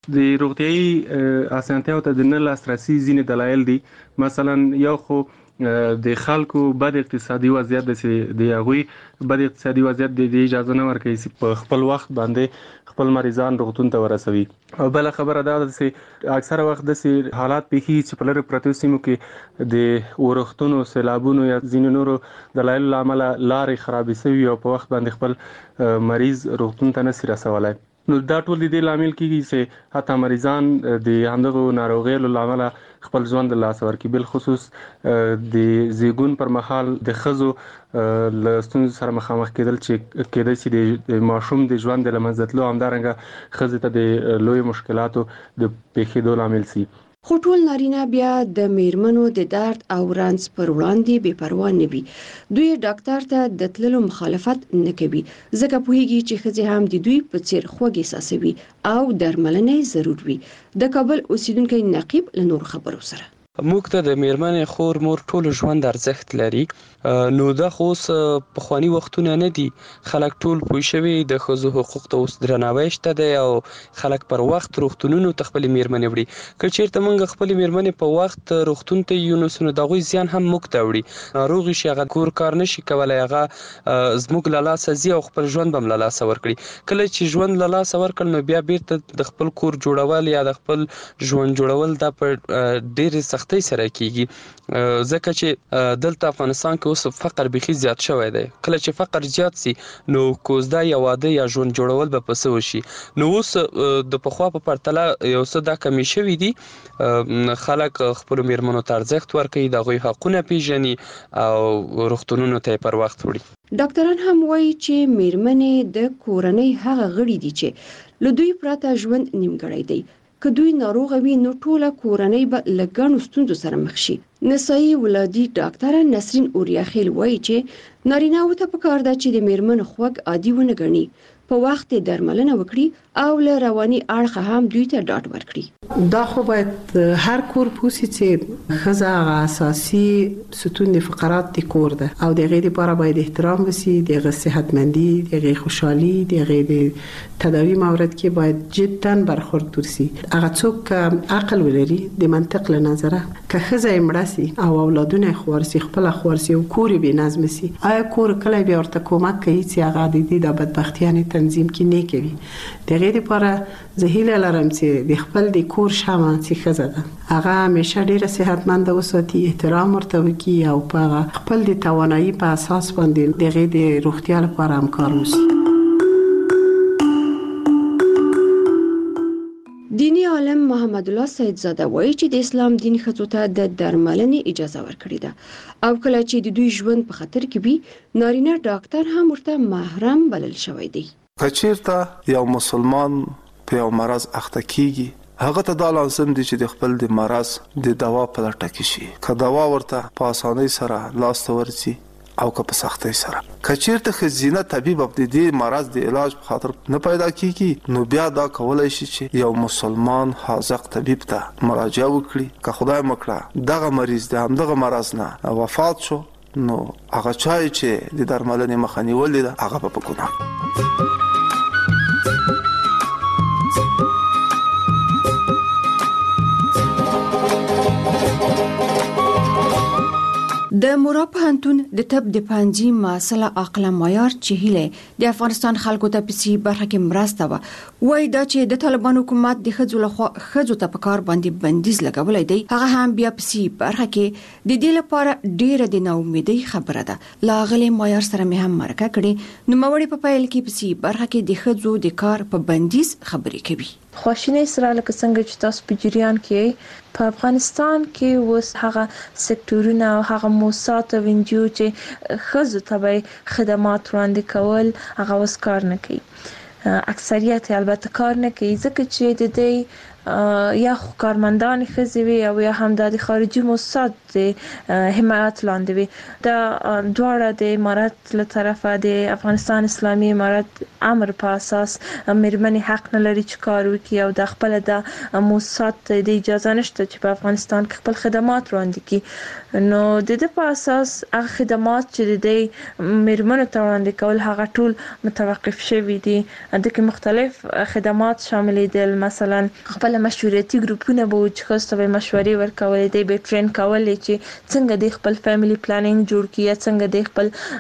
د روغتيایي اسانتیاو ته د نه لاسرسي ځینې دلایل دي. مثلا یو خو د خلکو بد اقتصادي وضعیت د هغوی بد اقتصادي وضعیت د اجازه نه ورکوي چې په خپل وخت باندې خپل مریضان روغتون ته ورسوي. او بل خبره دا ده چې اکثره وخت د حالات پیښي چې په لری پرتو سیمو کې د ورختونو سیلابونو یا ځینې نورو دلایل لامل لارې خرابې شوي او په وخت باندې خپل مریض روغتون ته نشي رسولای. نو دا ټول د لامل کیږي چې حتی مریضان د همدغه ناروغیو لامل خپل ژوند له لاسه ورکړي. بل خصوص د زیږون پر مهال د ښځو له ستونزو سره مخامخ کېدل چې کېدای شي د ماشوم د ژوند د له منځه تلو، همدارنګه ښځې ته د لوی مشکلاتو د پیښېدو لامل شي. خو ټول نارینه بیا د میرمنو د درد او رنځ پر وړاندې بې پروا نه وي. دوی ډاکټر ته د تللو مخالفت نه کوي ځکه پوهیږي چې ښځې هم د دوی په څیر خوږ احساسوي او درملنې ضرور وي. د کابل اوسیدونکو نقیب له نور خبرو سره موږ ته د میرمنې خور مور ټول ژوند ارزښت لري. نو دا خو په خواني وختونه نه دي. خلک ټول پوه شوي د ښځو حقوق ته اوس درناوی شته دی او خلک پر وخت روغتونونو ته خپل میرمنې وړي. که چیرته موږ خپل میرمنې په وخت روغتون ته یو نو دغه زیان هم موږ ته وړي. ناروغ شي هغه کور کار نشي کولای، هغه زموږ له لاسه زی او خپل ژوند بم له لاسه ورکړي. کله چې ژوند له لاسه ورکړل نو بیا بیرته د خپل کور جوړول یا د خپل ژوند جوړول دا په ډېر سختۍ سره کیږي. ځکه چې دلته افغانستان کې اوس فقر بيخي زیات شوی دی. کله چې فقر زیات سي نو کوزدا یا واده یا ژوند جوړول به پسو شي. نو اوس د پخوا په پرتله یو څه دا کمی شوی دي. خلک خپل میرمنو ته ارزښت ورکوي، د هغوی حقونه پیژني او روغتونونو ته پر وخت وړي. ډاکټران هم وایي چې میرمنې د کورنۍ هغه غړي دي چې له دوی پرته ژوند نیمګړی دی. که دوی ناروغ وي نو ټوله کورنۍ به له ګڼو ستونزو سره مخ شي. نسایي ولادي ډاکټره نسرین اوریاخیل وایي چې نارینه‌و ته پکار ده چې د میرمنو خوږ عادي ونه ګڼي، په وخت درملنه وکړي او له رواني اړخه هم دوی ته ډاډ ورکړي. دا خو باید هر کور پوسی چې ښځه اساسي ستون د فقرات د کور ده او د غیر لپاره باید احترام وسی، د صحتمندي، د خوشحالي، د غیر تداوی مورد کې باید جدا برخورد وسی. هغه څوک عقل ولري د منطق له نظره که ښځه مړسي او اولادونه خورسي خپل خورسي او کور به نظم سي، آیا کور کله به ورته کومک کوي چې هغه د دې د بدبختیانه تنظیم کې نه کوي. د غیر لپاره زهیله لرم چې د خپل د کور شمه چې ښځه ده هغه همیشه ډیره صحتمند وساتي، احترام ورته وکړي او په خپل د توانایي په اساس باندې د غیر د روغتیا لپاره هم کار وکړي. دینی عالم محمد الله سیدزاده وایي چې د اسلام دین ښځو ته د درملنې اجازه ورکړې ده او کله چې د دوی ژوند په خطر کې وي نارینه ډاکټر هم ورته محرم بلل شوی دی. کچیرته یو مسلمان په یو مرض اخته کیږي هغه ته دا لازم دي چې د خپل د مرض د دوا په لټه کې شي. که دوا ورته په اسانۍ سره لاس ته ورسي او که په سختۍ سره. کچیرته خزینه طبيب د دې مرض د علاج په خاطر نه پیدا کیږي نو بیا دا کولای شي چې یو مسلمان حاذق طبيب ته مراجعه وکړي. که خدای مکړه دغه مریض د همدغه مرض نه وفات شو نو هغه چای چې د درملنې مخه نیولې ده هغه په ګناه. د مورا پوهنتون د طب د پنځي مسله عقل معیار چې هله د افغانستان خلکو ته پسې برخه کې مرسته وای دا چې د طالبان حکومت د خځو ته په کار باندې بندیز لګولای دی هغه هم بیا پسې برخه کې د دې لپاره ډیره د ناامیدۍ خبره ده. لاغله معیار سره مې هم مرکه کړي نو موري په پایل کې پسې برخه کې د خځو د کار په بندیز خبرې کوي. خواشینی سره لکه څنګه چې تاسو په جریان کې په افغانستان کې وس هغه سکتورونه او هغه موسسات او انجیو چې خزو ته خدمات وړاندې کول هغه وس کار نه کوي. اکثریت البته کار نه کوي ځکه چې د دې یا کارمندان خزي وي او یا هم د خارجي موسسات حمایت لاندې وي. دا دواړه د امارات له طرفه د افغانستان اسلامي امارات امر په اساس مېرمنې حق نه لري چې کار وکړي او د خپل د موسسات د اجازه نشته چې په افغانستان کې خپل خدمات وړاندې کړي. نو د دې په اساس هغه خدمات چې د مېرمنو ته وړاندې کول هغه ټول متوقف شوي دي. د کې مختلف خدمات شامل دي، مثلا خپل مشورتي ګروپونه به چې خاصه به مشورې ورکولې دي، به ټرین کولې چې څنګه د خپل فیملی پلانینګ جوړ کړي، څنګه د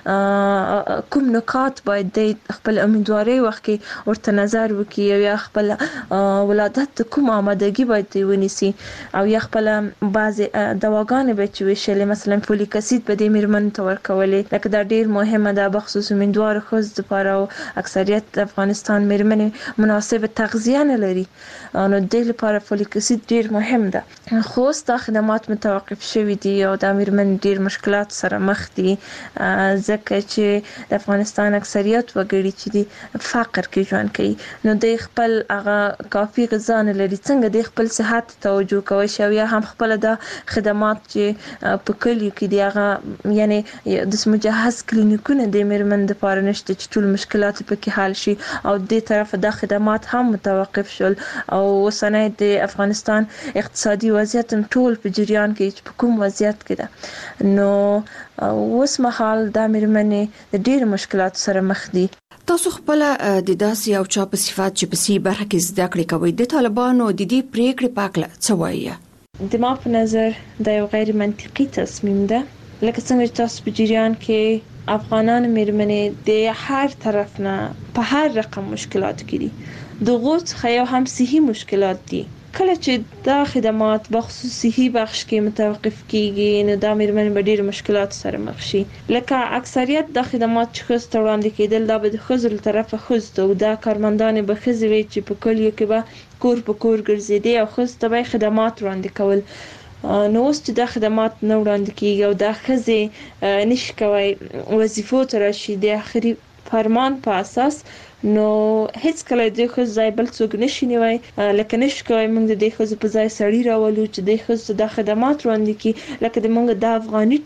خپل کوم نکات باید د خپل امیدواري وخت کې ورته نظر وکړي، یا خپل ولادت کوم آمادګي باید ونیسي، او یا خپل بعض دواګانې به چې وشلې مثلا فولیک اسید په دې مېرمنو ته ورکولې. لکه دا ډیر مهمه ده بخصوص امیدوار ښځو لپاره، او اکثریت د افغانستان مېرمنې مناسب تغذیه نه لري، نو د لپاره فولیک اسید ډیر مهم ده. خو دا خدمات متوقف شوي دي او د مېرمنې ډیر مشکلات سره مخ دي، ځکه چې د افغانستان اکثریت وګړي چې دي فقر کې ژوند کوي، نو د خپل هغه کافي غذا نه لري. څنګه د خپل صحت توجه کوي شو، یا هم خپل د خدمات چې په کلیو کې دی هغه یعنی د مجهز کلینیکونه د مېرمنې لپاره نشته چې ټول مشکلات پکې حل شي، او د طرف د خدمات هم متوقف شول. او اوسنۍ د افغانستان اقتصادي وضعیت ټول په جریان کې چې په کوم وضعیت کې ده، نو اوس مهال د مېرمنې د ډېر مشکلات سره مخ دي. تاسو خپل د داسې او چا په صفات چې په سي برخه کې زده کړې کوي د طالبانو د دې پریکړې په اړه څه وایي؟ د ما په نظر دا یو غیر منطقي تصمیم ده. لکه څنګه چې تاسو په جریان کې افغانان مېرمنې د هر طرف نه په هر رقم مشکلات کې دي، دغه څخه یو هم صحي مشکلات دي. کله چې دا خدمات بخصوص صحي بخش کې متوقف کیږي، نو دا مېرمنې به ډېر مشکلات سره مخ شي. لکه اکثریت د خدمات چې ښځو ته وړاندې کېدل دا به د ښځو له طرفه ښځو ته، او دا کارمندانې به ښځې وي چې په کلیو کې به کور په کور ګرځېدې او ښځو ته به خدمات وړاندې کول. نو اوس چې دا خدمات نه وړاندې کیږي او دا ښځې نشي کوي وظیفو ته راشي د آخري فرمان په اساس، نو هیڅ کله د ښځو ځای بل څوک نشي نیوي. لکه نشي کوي موږ د ښځو په ځای سړی راولو چې د ښځو د خدمات وړاندې کړي، لکه د موږ د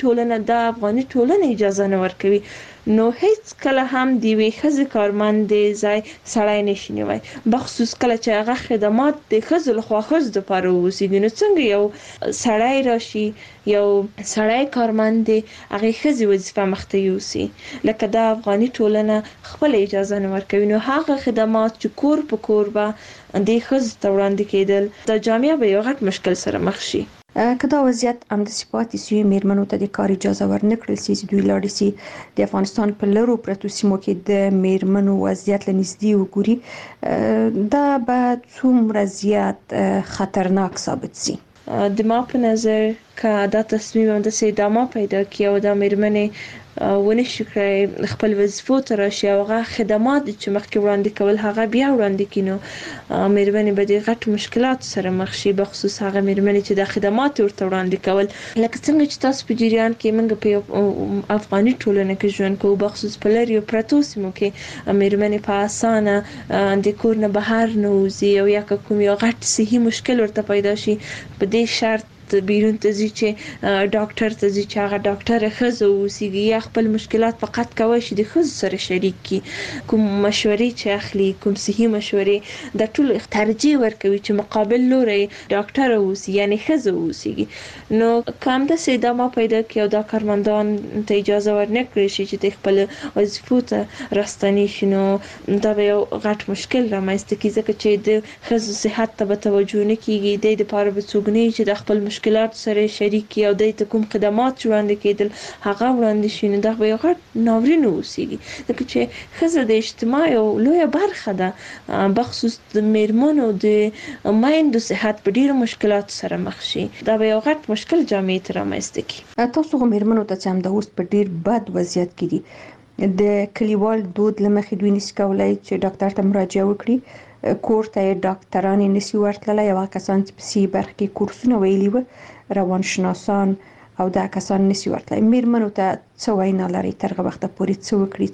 افغاني ټولنه اجازه نه ورکوي. نو هیڅ کله هم د وی ښځې کارمند ځای سړی نشي نیوي، بخصوص کله چې هغه خدمات د ښځو لخوا ښځو لپاره ووسیږي. نو څنګه یو سړی راشي، یو سړی کارمند هغه ښځې وظیفه مخته یوسي؟ لکه د افغاني ټولنه خپل اجازه نه ورکوي، نو هغه خدمات چې کور په کور به د ښځو ته وړاندې کېدل، د جامعه به یو غټ مشکل سره مخ شي. که دا وضعیت همداسې پاتې سي، مېرمنو ته د کار اجازه ورنکړل سي چې دوی لاړې سي د افغانستان په لرو پرتو سیمو کې د مېرمنو وضعیت له نږدې وګوري، دا به څومره زیات خطرناک ثابت سي؟ د ما په نظر که دا تصمیم همداسې ادامه پیدا کړي او دا مېرمنې ونشي کړی خپل وظیفو ته راشي او هغه خدمات چې مخکې وړاندې کول هغه بیا وړاندې کړي، نو مېرمنې به د غټ مشکلات سره مخ شي، بخصوص هغه مېرمنې چې د خدمات ورته وړاندې کول. لکه څنګه چې تاسو په جریان کې موږ په افغاني ټولنه کې ژوند کوو، بخصوص په لري پرتو سیمو کې مېرمنې په اسانه د کور نه بهر نه وځي، او یا کوم یو غټ صحي مشکل ورته پیدا شي په دې شرط بیرون ته ځي چې ډاکټر ته ځي چې هغه ډاکټر ښځه اوسیږي، یا خپل مشکلات فقط کوي چې د ښځو سره شریک کړي. کوم مشورې چې اخلي، کوم صحي مشورې، د ټول ترجیح ورکوي چې مقابل لوري ډاکټر اوسي یعنی ښځه اوسیږي. نو کوم د ادامه پیدا کړي او دا کارمندان ته اجازه ورنکړي شي چې د خپل وظیفو ته راستنی شي، نو دا به یو غټ مشکل رامنځته کړي، ځکه چې د ښځو صحت ته به توجه نه کیږي، د لپاره به څوک نه چې د خپل مشکلات سره شریک یا د کوم خدمات وړاندې کېدل هغه وړاندې شي، نو دا به یو غټ ناورین اوسېږي. ځکه چې ښځه د اجتماع یو لویه برخه ده، بخصوص د مېرمنو د میندو صحت په ډېرو مشکلاتو سره مخ شي، دا به یو غټ مشکل جامعې ته رامنځته کړي. تاسو هم مېرمنو ته چې همدا اوس په ډېر بد وضعیت کې دي، د کلیوال دود له مخې دوی نشي کولای چې ډاکټر ته مراجعه وکړي، کور ته ډاکټران نشي ورتللی، او کسان چې په سي برخه کې کورسونه ویلي و روانشناسان او دا کسان نشي ورتللی. مېرمنو ته څه وینا لري تر هغه وخته پورې څه وکړي چې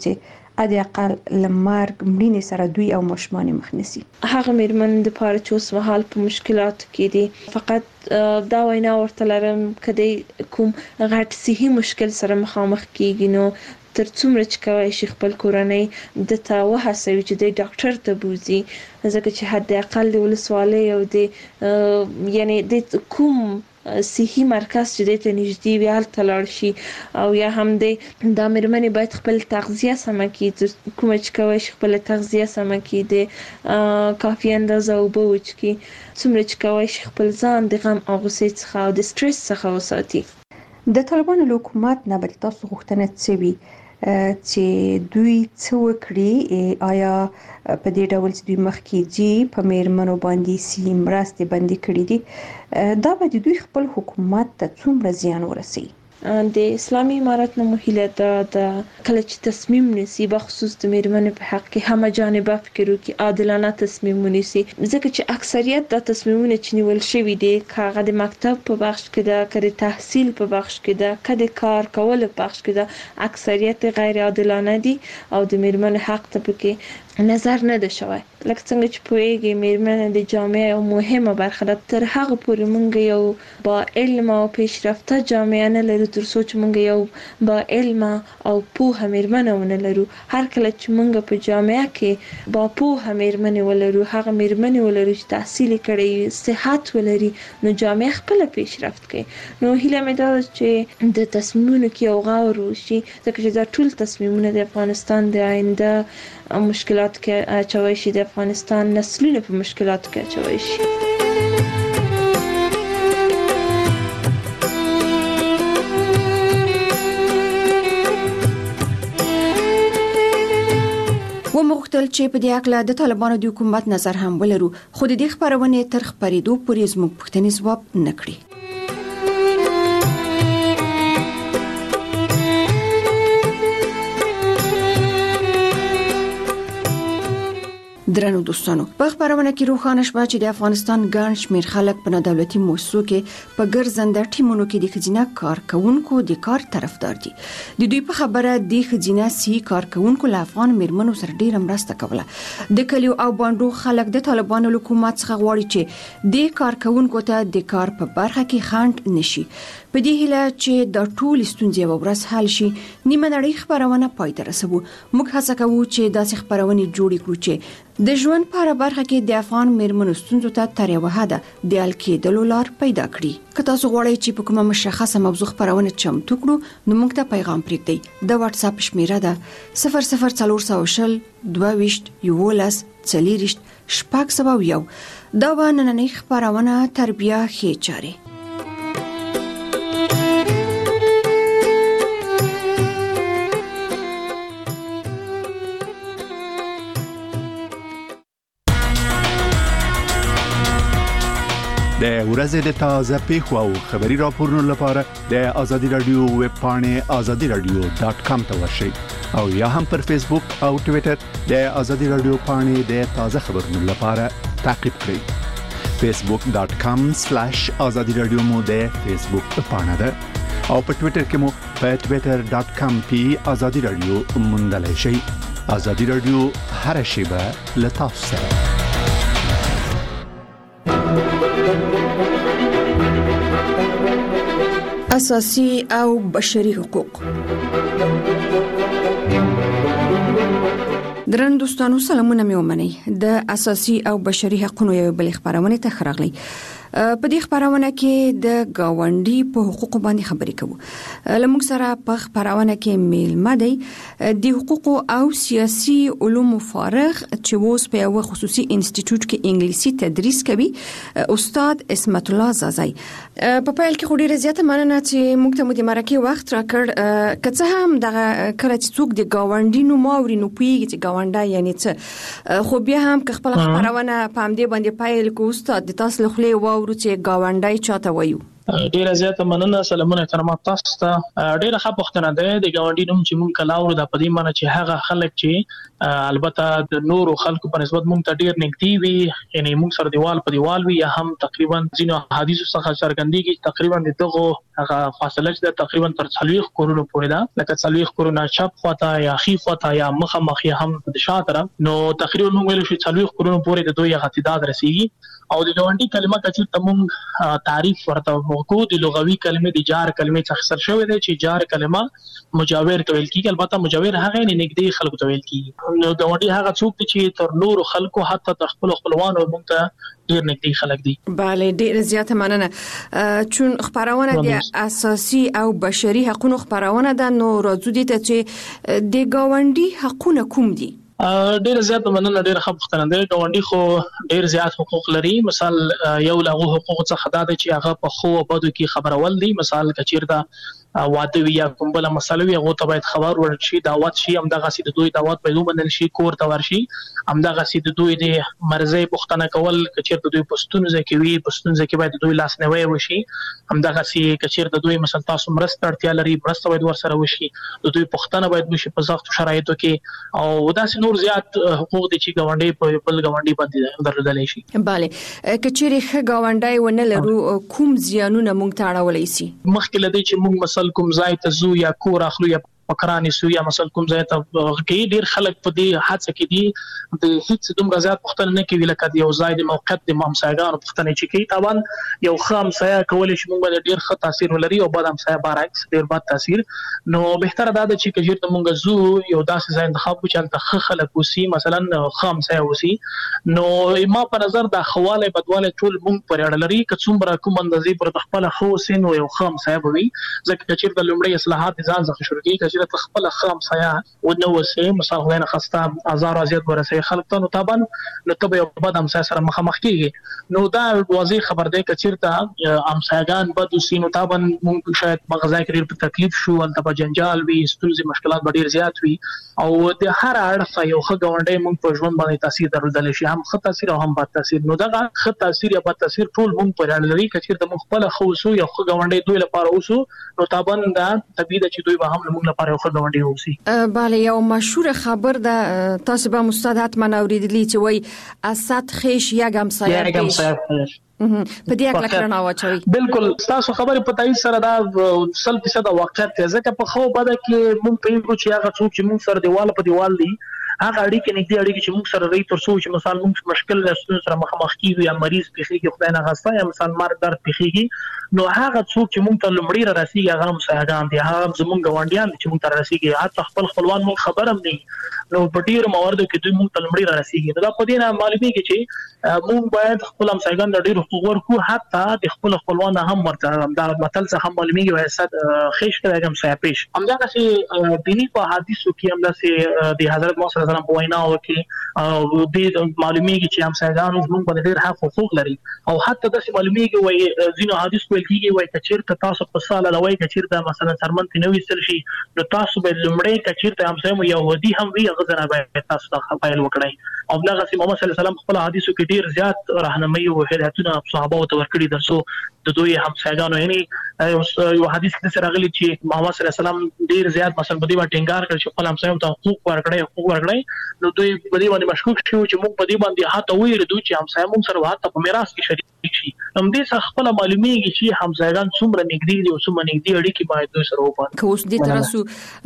د اقل لمرګ مړینې سره دوی او ماشومان مخ نسی. هغه میرمن د پاره چې اوس مهال په مشکلات کې دي فقط دا وینا ورته لرم کدی کوم غټ صحي مشکل سره مخامخ کیږي نو تر څومره چې کوي شي خپل کورنۍ د تا وهڅوي چې د ډاکټر ته بوزي ځکه چې حد اقل د ولسوالۍ او د یعنی د کوم صحي مرکز چې د ته نږدې وي هلته لاړ شي او یا هم د میرمنې باید خپل تغذیه سمه کړي کوم چې کوي شي خپل تغذیه سمه کړي د کافي اندازه اوبه وڅښي څومره چې کوي شي خپل ځان د غم او غوسې څخه او د سټرس څخه وساتي. د طالبانو له حکومت نه بل تاسو غوښتنه څه وي چې دوی څه وکړي آیا په دې ډول چې دوی مخکې دي په میرمنو باندې سي مرستې بندي کړې دي دا به دوی خپل حکومت ته څومره زیان ورسي؟ د اسلامي امارت نه مهله د کله چې تصمیم نیسي بخصوص د میرمنو په حق کې هم جانبه فکر وکړي عادلانه تصمیم ونیسي ځکه چې اکثریت د تصمیمونو چې نیول شوی دي کاغه د مکتب په بخش کې د کړي تحصیل په بخش کې د کړي کار کول په بخش کې د اکثریت غیر عادلانه دي او د میرمنو حق ته پکې نظر نه ده شوی لکه څنګه چې پوهیږي میرمنه د جامعه یو مهمه برخه ده تر هغه پورې مونږ یو با علم او پیشرفته جامعه نه لرو تر څو چې مونږ یو با علم او پوهه میرمنه ونه لرو هر کله چې مونږ په جامعه کې با پوهه میرمنه ولرو هغه میرمنه ولرو چې تحصیل کړي صحت ولري نو جامعه خپل پیشرفت کوي نو هیله مې ده چې د تصمیمونو کې یو غور وشي ځکه چې دا ټول تصمیمونه د افغانستان د آینده مشکلات کې اچوي شي د افغانستان نسلونه په مشکلات کې اچوي شي. ومغتل چې په دې اړه د طالبانو د حکومت نظر هم ولرو خو د دې خبرونه تر خبرېدو پورې زموږ پوښتنې ځواب نکړي. درنو دوستانو په خبرونه کې روښانه شوه چې د افغانستان ګڼ شمېر خلک په دولتي مؤسسو کې په ګرځنده ټیمونو کې د خزینه کارکونکو د کار طرفدار دي. د دوی په خبره د خزینه سي کارکونکو له افغان میرمنو سره ډیره مرسته کوله. د کلیو او باندو خلک د طالبانو حکومت څخه غواړي چې د کارکونکو ته د کار په برخه کې خنډ نشي. په دې هیله چې د ټول ستونزې یو ورځ حل شي نیمه نړۍ خبرونه پای ته رسوو. موږ هڅه کوو چې داسې خبرونه جوړې کړو چې د ژوند په برخه کې د افغان میرمنو ستونزو ته تر یوه حده د حل کېدلو لار پیدا کړي. که تاسو غواړئ چې په کومه مشخصه موضوع خبرونه چمتو کړو نو موږ ته پیغام پرېږدئ. د واتس اپ شمیره ده 00420 22 11 40 601. دا و نننۍ خبرونه تربیه ښې چارې. د ورځې د تازه پیښو او خبري راپورونو لپاره د ازادي رادیو ویب پاڼې azadiradio.com ته ورشئ او یا هم پر فیسبوک او ټوئیټر د ازادي رادیو پاڼې د تازه خبرونو لپاره تعقیب کړئ. facebook.com/azadiradio مو د فیسبوک پاڼه ده او په ټوئیټر کې مو په twitter.com/azadiradio موندلای شئ. ازادي رادیو هر شیبه له تاسو سره. اساسي او بشري حقوق. درن دوستانو سلامونه مې ومنئ. د اساسي او بشري حقوقو یو بل خبرونه ته خراغلی. په دې خبرونه کې د گاونډي په حقوقو باندې خبرې کوو. لموږ سره په خبرونه کې میلمه دی د حقوقو او سیاسي علومو فارغ چې اوس په یو خصوصي انسټیټیوټ کې انګلیسي تدریس کوي استاد اسمت الله زازای. په پیل کې خوري رضایت مننه چې موږ ته د مرکه وخت راکړ. کڅه هم د کله چې څوک د گاونډي نو ماوري نو پیږي چې گاونډي یعنی څه خو بیا هم که خپل خبرونه په همدې باندې پیل کو استاد د تاسو له خلې ورو چې گاونډي چاته وایو. ډیره زیاته مننه. سلامونه احترامات تاسو ته. ډیره ښه پوښتنه ده. د ګاونډي نوم چې مونږ کلاو د پدې معنی چې هغه خلک چې البته د نورو خلکو په نسبت مونږ ته ډیر نږدې وي، یعنی مونږ سره دیوال په دیوال وي، یا هم تقریبا ځینو حدیثو څخه څرګندېږي تقریبا دغه هغه فاصله چې تقریبا تر 40 کورونو پورې ده، لکه 40 کورونه چپ خواته یا خي خواته یا مخ یا هم د شا طرف. نو تقریبا مونږ ویل شو 40 کورونو پورې د دوی هغه تعداد رسیږي. او د ګاونډي کلمه کچې ته مونږ تعریف ورته وکړو. د لغوي کلمې د جار کلمې څخه اختصار شوی دی چې جار کلمه مجاور ته ویل کیږي. البته مجاور هغه نه نږدې خلکو ته ویل کیږي. نو ګاونډي هغه څوک دی چې تر نورو خلکو حتی د خپل خپلوانو مونږ ته ډیر نږدې خلک دي. بله ډیر زیاته مننه. چون خبرونه د اساسي او بشري حقوقو خبرونه ده، نو راځو دي ته چې د ګاونډي حقوقونه کوم دي؟ ډیر زیات مننه. ډیر ښه پوښتنه ده. ګاونډي خو ډیر زیات حقوق لري. مثال یو له حقوقو څخه دا چې هغه په خو او بدو کې خبرول دي. مثال کچیرته واده وی یا کوم بل مسله وي، هغه ته باید خبر ورشي، دعوت شي، همدغه سي د دوی دعوت په ومنل شي، کور ته ورشي، همدغه سي د دوی د مرزي پوښتنه کول کچیرته دوی پښتون ځکوي، پښتون ځکه باید دوی لاس نه وشي، همدغه سي کچیرته دوی مثلا تاسو مرسته اړتیا لري، مرسته باید ورسره وشي، د دوی پوښتنه باید وشي په سخت شرایطو کې. او داسې نور زیات حقوق دي چې ګاونډي په بل ګاونډي باندې درلودل شي. bale کچېری ښه ګاونډي ونه لرو کوم زیانونه مونږ ته اړولای شي؟ مخکې لدی چې مونږ مثلا کوم ځای ته زو یا کور اخلو یا پکرانی سو یا مثلا کوم ځای ته کې ډیر خلک په دې حادثه کې دي د هیڅ دومره زیات پوښتنه نه کوي لکه د یو ځای د موقعیت د همسایګانو پوښتنه چې کوي. طبعا یو ښه همسایه کولای شي مونږ باندې ډیر ښه تاثیر ولري او بد همسایه برعکس ډیر بد تاثیر. نو بهتره ده چې کجیرته مونږ زو یو داسې ځای انتخاب وکړو چې انت ښه خلک وسی، مثلا ښه همسایه وسی. نو ما په نظر د خواله بدواله ټول مونږ پر اړه لري که څومره کوم اندازې پر خپل خو سین او یو ښه همسایه وي. ځکه چې د لومړی اصلاحات ځان ځخه شروع کیږي چې خپل ښه همسایه ونه وسی، مثلا غوښنه خسته آزار ازیت ورسې خلک ته، نو طبعا نو ته یو بد همسایه سره مخامخ کیږي. نو دا واضح خبر دی چې چیرته همسایگان بد وسینو طبعا مونږ شاید مغزای کې په تکلیف شو، انت په جنجال وي، ستونزې مشکلات ډیر زیات وي. او د هر اړخ یو ښه ګاونډي مونږ په ژوند باندې تاثیر درلودل شي، هم ښه تاثیر او هم بد تاثیر. نو دا ښه تاثیر یا بد تاثیر ټول مونږ په اړه لري. چې چیرته مونږ خپل خو وسو یو ښه ګاونډي دوی لپاره وسو، نو طبعا دا طبيعي چې دوی به هم مونږ لپاره یو ښه ګاونډي وسی. bale یو مشهور خبر ده تاسو به مستعد حتما اوریدلی چې وای اسد خیش یک همسایه په دې اړه کړنه واچوي. بالکل تاسو خبرې په تایید سره دا 100% واقعیت دی. ځکه په خو بده کې مونږ په یو چې هغه څوک چې مونږ سره دیوال په دیوال دي هغه اړیکې نږدې اړیکې چې موږ سره لري تر څو چې مثلا موږ مشکل له سره مخامخ کیږو یا مریض پیخیږي خدای نه غوښته یا مثلا مرګ درد پیخیږي، نو هغه څوک چې موږ ته لمړی را رسیږي هغه مساعدان دي، هغه زموږ ګاونډیان چې موږ ته رسیږي، حتی خپل خپلوان موږ خبرم نه. نو په ډیر مواردو کې دوی موږ ته لمړی را رسیږي. نو دا په دې نه معلومیږي چې موږ باید خپل مساعدان د ډیر حقوق ورکو، حتی د خپل خپلوان هم ورته دا متل څخه معلومیږي وای صد خیش کړه هم سایه پیش. همدغه سي دینی په حدیثو کې همدغه سي د حضرت محمد صلی الله علیه وسلم په وینا او د معلومیږي چې همسایګانو زموږ باندې ډېر حقوق لري. او حتی د معلومیږي وای ځینو حدیث ویل کیږي وای کچیرته تاسو په ساله لوي کچیرته مثلا سرمن تنوي سل شي، نو تاسو به لمړی کچیرته همسایمو يهودي هم وي غزنه به تاسو ته خپل وکړي. او دغه سي محمد صلی الله علیه وسلم خپل حدیثو کې ډېر زیات راهنمایي او هدایتونه صحابه ته ورکړي درسو د دوی همسایګانو. یعنی یو حدیث کې سره غلي چې محمد صلی الله علیه وسلم ډېر زیات مثلا په دې باندې ټینګار کړ چې خپل همسایو ته حقوق ورکړي. نو دوی په دې باندې مشکوک شو چې موږ په دې باندې هاته ویل دوی چې همسایه موږ سره هاته په میراث کې شریک شي. هم دې څخه خپل معلومیږي چې همسایګان څومره نږدې دي او څومره نږدې اړیکې باید دوی سره وپات. که اوس دې ترسو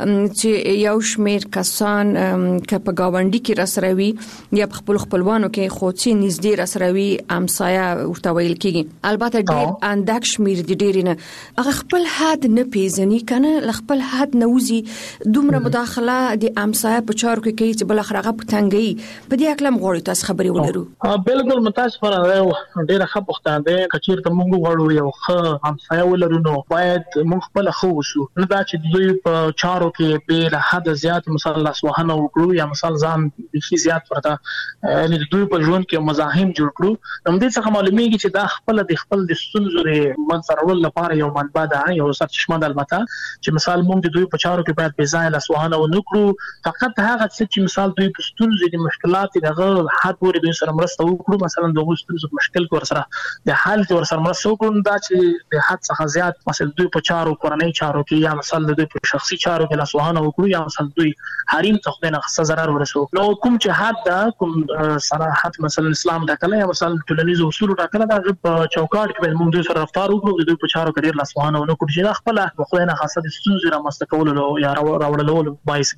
چې یو شمیر کسان که په گاونډي کې رسروي یا په خپل خپلوانو کې خو چې نږدې رسروي همسایه ورته ویل کېږي. البته ډېر اندک شمیر دي ډېر نه هغه خپل حد نه پیژني کنه خپل حد نه وزي دومره مداخله د همسایه په چارو کې کوي چې بل اخر هغه پټنګي. په دې اکلم غوړي تاسو خبرې ولرو. بالکل متاسفانه ډېر ښه پوښتنه ده. کچیرته موږ غواړو یو ښه همسایه ولرو نو باید موږ خپل خو وسو، نه دا چې دوی په چارو کې به له حد زیات مثلا لاسوهنه وکړو یا مثلا ځان بيخي زیات ورته یعنی دوی په ژوند کې مزاحم جوړ کړو. نو دې څخه معلومیږي چې دا خپل د ستونزو منځرول لپاره یو منبع ده، یو سرچشمه ده. البته چې مثال موږ دوی په چارو کې باید بې ځای لاسوهنه ونکړو، فقط هغه چې مثال دوی په ستونزې د مشکلات دغه حد پورې دوی سره مرسته وکړو، مثلا د ستونزو مشکل کور سره د حال کې ورسره مرسته وکړو دا چې د حد څخه زیات مثلا دوی په چارو کورنۍ چارو کې یا مثلا دوی په شخصي چارو کې لاسوهانه وکړو یا مثلا دوی حریم ته خدای نه خاصه ضرر ورسو نو کوم چې حد دا کوم صراحت مثلا اسلام دا کله یا مثلا ټولنیز اصول دا کله دا په چوکاټ کې موږ دوی سره رفتار وکړو دوی په چارو کې ډیر لاسوهانه ونه کړو چې خپل خدای نه خاصه د ستونزې رامنځته کولو یا راوړلو باعث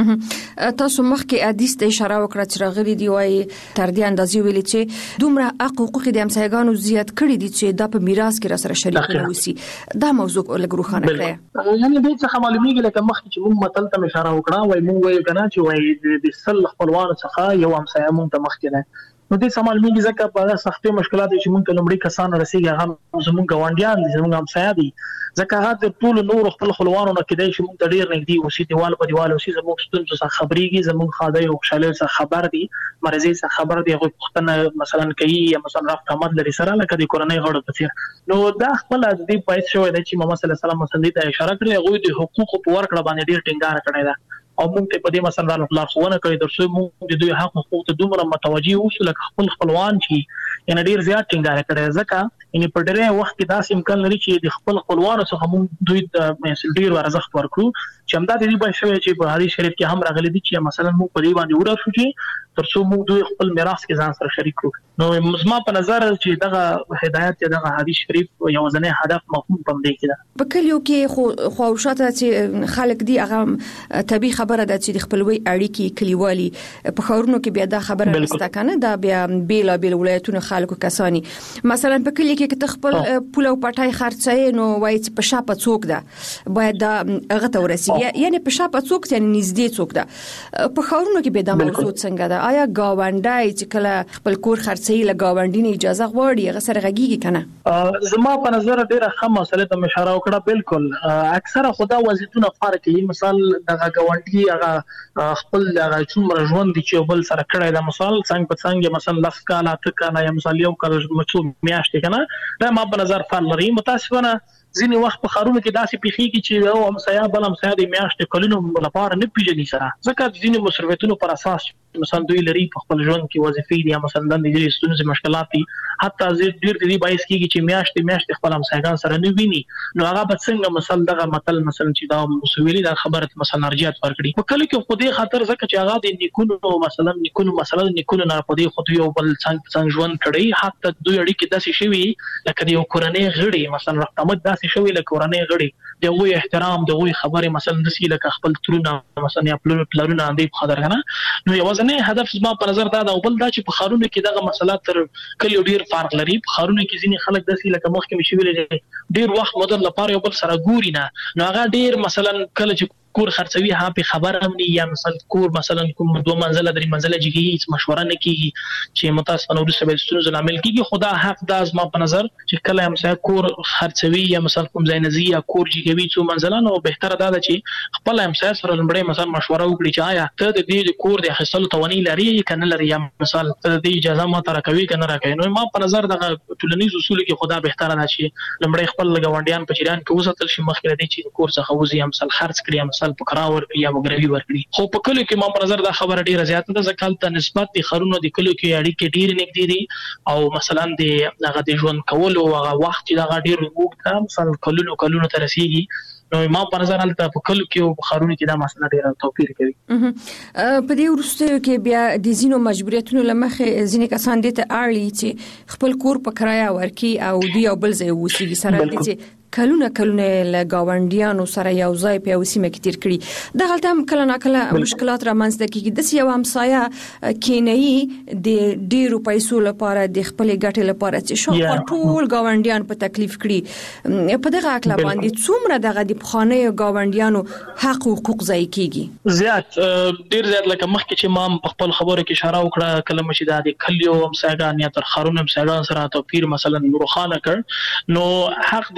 ګرځي تاسو مخکې حدیث ته اشاره وکړه چې راغلي دی وايي تر دې اندازې ویلي چې دومره حقوق د همسایګانو زیات کړی دي چې دا په میراث کې را سره شریک وسی دا موضوع لږ روښانه کړئ یعنی د څه معلومیږي لکه مخکې چې موږ متل ته اشاره وکړه وای موږ وایو کنه چې وای د سل خپلوانو څخه یو همسایه موږ ته مخکې نه نو د څه معلومیږي ځکه په سختي مشکلات چې موږ ته لمړي کسان رسیدي هغه زموږ ګاونډیان دي زموږ همسایه دي ځکه هغه د ټول نور خپل خپلوانو نه کېدای چې موږ ته ډیر نږدې اوسې دیوال په دیوال اوسې زموږ ستونزو څخه خبريږي زموږ خاده او خوشاله څخه خبر دي مرزي څخه خبر دي هغه پښتنه مثلا کوي یا مثلا رافت احمد لري سره لکه د کورنۍ غړو په څیر نو دا خپل د دې پایښ شوی دی چې محمد صلی الله علیه وسلم مسندې ته اشاره کړې هغه د حقوق په ورکړه باندې ډیر ټینګار کړی دی او موږ ته په دې مثلا لارښوونه کړې درسو موږ د دوی حقوق ته دومره متوجي اوسو لکه خپلوان چې یعنی ډیر زیات ټینګار کړی ځکه یعنی په ډېر وخت کې داسې امکان لري چې د خپلوانو څخه موږ دوی د ډیر ارزښت ورکړو چې همدا د دې بشوي چې په حدیث شریف کې هم راغلي دي چې مثلا موږ په دې باندې ورسو چې ترڅو موږ دوی خپل میراث کې ځان سره شریک کړو نو زما په نظر چې دغه هدایت دغه حدیث شریف یو ځنې هدف مفهوم پم دی کېده په کلیو کې خو شاته چې خلک دی هغه طبي خبره ده چې د خپلوي اړیکې کلیوالي په خورونو کې بیا دا خبره نشته کنه دا بیا بیل ولایتونو خلکو کسانی مثلا په کلی کې خپل پوله او پټای خرڅای نو وایي په شاپه څوک ده باید دا هغه ته ورسي یعنی په شاپه څوک یعنی نږدې څوک ده په خورونو کې به دا موضوع څنګه ده آیا گاونډای چې کله خپل کور خرڅي له گاونډي اجازه غواړي هغه سره غږیږي کنه زما په نظر ډیره ښه مسله ته اشاره وکړه بالکل اکثره خدا وضعیتونه فرق کوي مثال دغه گاونډي هغه خپل دغه څومره ژوند دي چې بل سره کړی دا مثال څنګه په څنګه مثلا لس کاله اته کاله یا مثال یو کال مچو میاشتې کنه دا ما په نظر فرق لري متاسفانه ځینی وخت په خارونو کې داسې پیخي چې یو همسایه بل همسایه د میاشتې کلونو لپاره نه پیژني سره ځکه ځینی مصرفاتونو پر اساس مثلا دوی لري په خپل ژوند کې وظیفې دي مثلا د دې ستونزې مشکلات دي حتی ډیر دي باعث کیږي چې میاشتې خپل همسایه‌ګان سره نه ویني نو هغه به څنګه مثلا دغه متل مثلا چې دا مسویلی دا خبره مثلا ارجیات ورکړي په کله کې خو دې خاطر ځکه چې هغه د نیکونو مثلا نیکونو نه په دې خو یو بل څنګه ژوند کړي حتی دوی اړیکې داسې شوي لکه د یو کورنۍ غړي مثلا رقمت داسې شوي لکه کورنۍ غړي دغه احترام دغه خبره مثلا داسې لکه خپل ترونه مثلا یا پلرونه اندې په خاطر کنه نو یو ځنه هدف زما په نظر دا او بل دا چې په خارونو کې دغه مسلات تر کله ډیر فرق لري په خارونو کې ځینې خلک داسې لکه مخکې مشي ویل ډیر وخت مدد لپاره یو بل سره ګوري نه نو هغه ډیر مثلا کله چې کور خرڅوي ها په خبر هم نه یا کور مثلا کوم دوه منزله درې منزله جګي مشوره نه کیږي چې متاسفانه ورسره به ستونزې عمل کیږي خدا حق د ازما په نظر چې کله هم سره کور خرڅوي یا مثلا کوم ځای نزي یا کور جګوي څو منزله نو بهتره ده چې خپل هم سره لمړی مثلا مشوره وکړي چې آیا ته د دې کور د خصلو توانی لري کنه لري یا مثلا ته د اجازه ما تر کوي کنه راکوي نو ما په نظر د ټولنیز اصول کې خدا بهتره ده چې لمړی خپل غونډیان په چیران کې وساتل شي مخکې د چې کور څخه وزي هم مثلا خرڅ کړي مثلا په کراور یا وګړي ورکړي خو په کله کې ما په نظر دا خبره ډیره زیاته ده ځکه ته نسبت د خرونو د کله کې اړیکې ډیره نږدې دي او مثلا د هغه د ژوند کولو هغه وخت چې دا ډیر وګړه مثلا کلونو تر رسیدي نو ما په نظر الته په کلو کې او خارونو کې دا مسله ډیره توپیر کوي په دې ورسته کې بیا د زینو مجبوریتونو لمخه ځینې کسان دي ته اړي چې خپل کور په کرایه ورکي او دی او بل ځای وسیږي سره دي چې کلونه له گاونډیانو سره یو ځای په وسیمه کې تیر کړي د غلطه هم کله ناکله مشکلات رامنځته کیږي د یو همسایه کینی د ډیرو پیسو لپاره د خپل ګټې لپاره چې شو ټول گاونډیان په تکلیف کړي په دغه اکلا باندې څومره دغه د بخانه گاونډیانو حق او حقوق ځای کیږي زیات ډیر زیات لکه مخکې چې ما خپل خبره کې اشاره وکړه کله چې د کلیو همسایه‌ګان یا تر خارونو همسایه‌ګان سره توپیر مثلا روخانه کړ نو حق د دې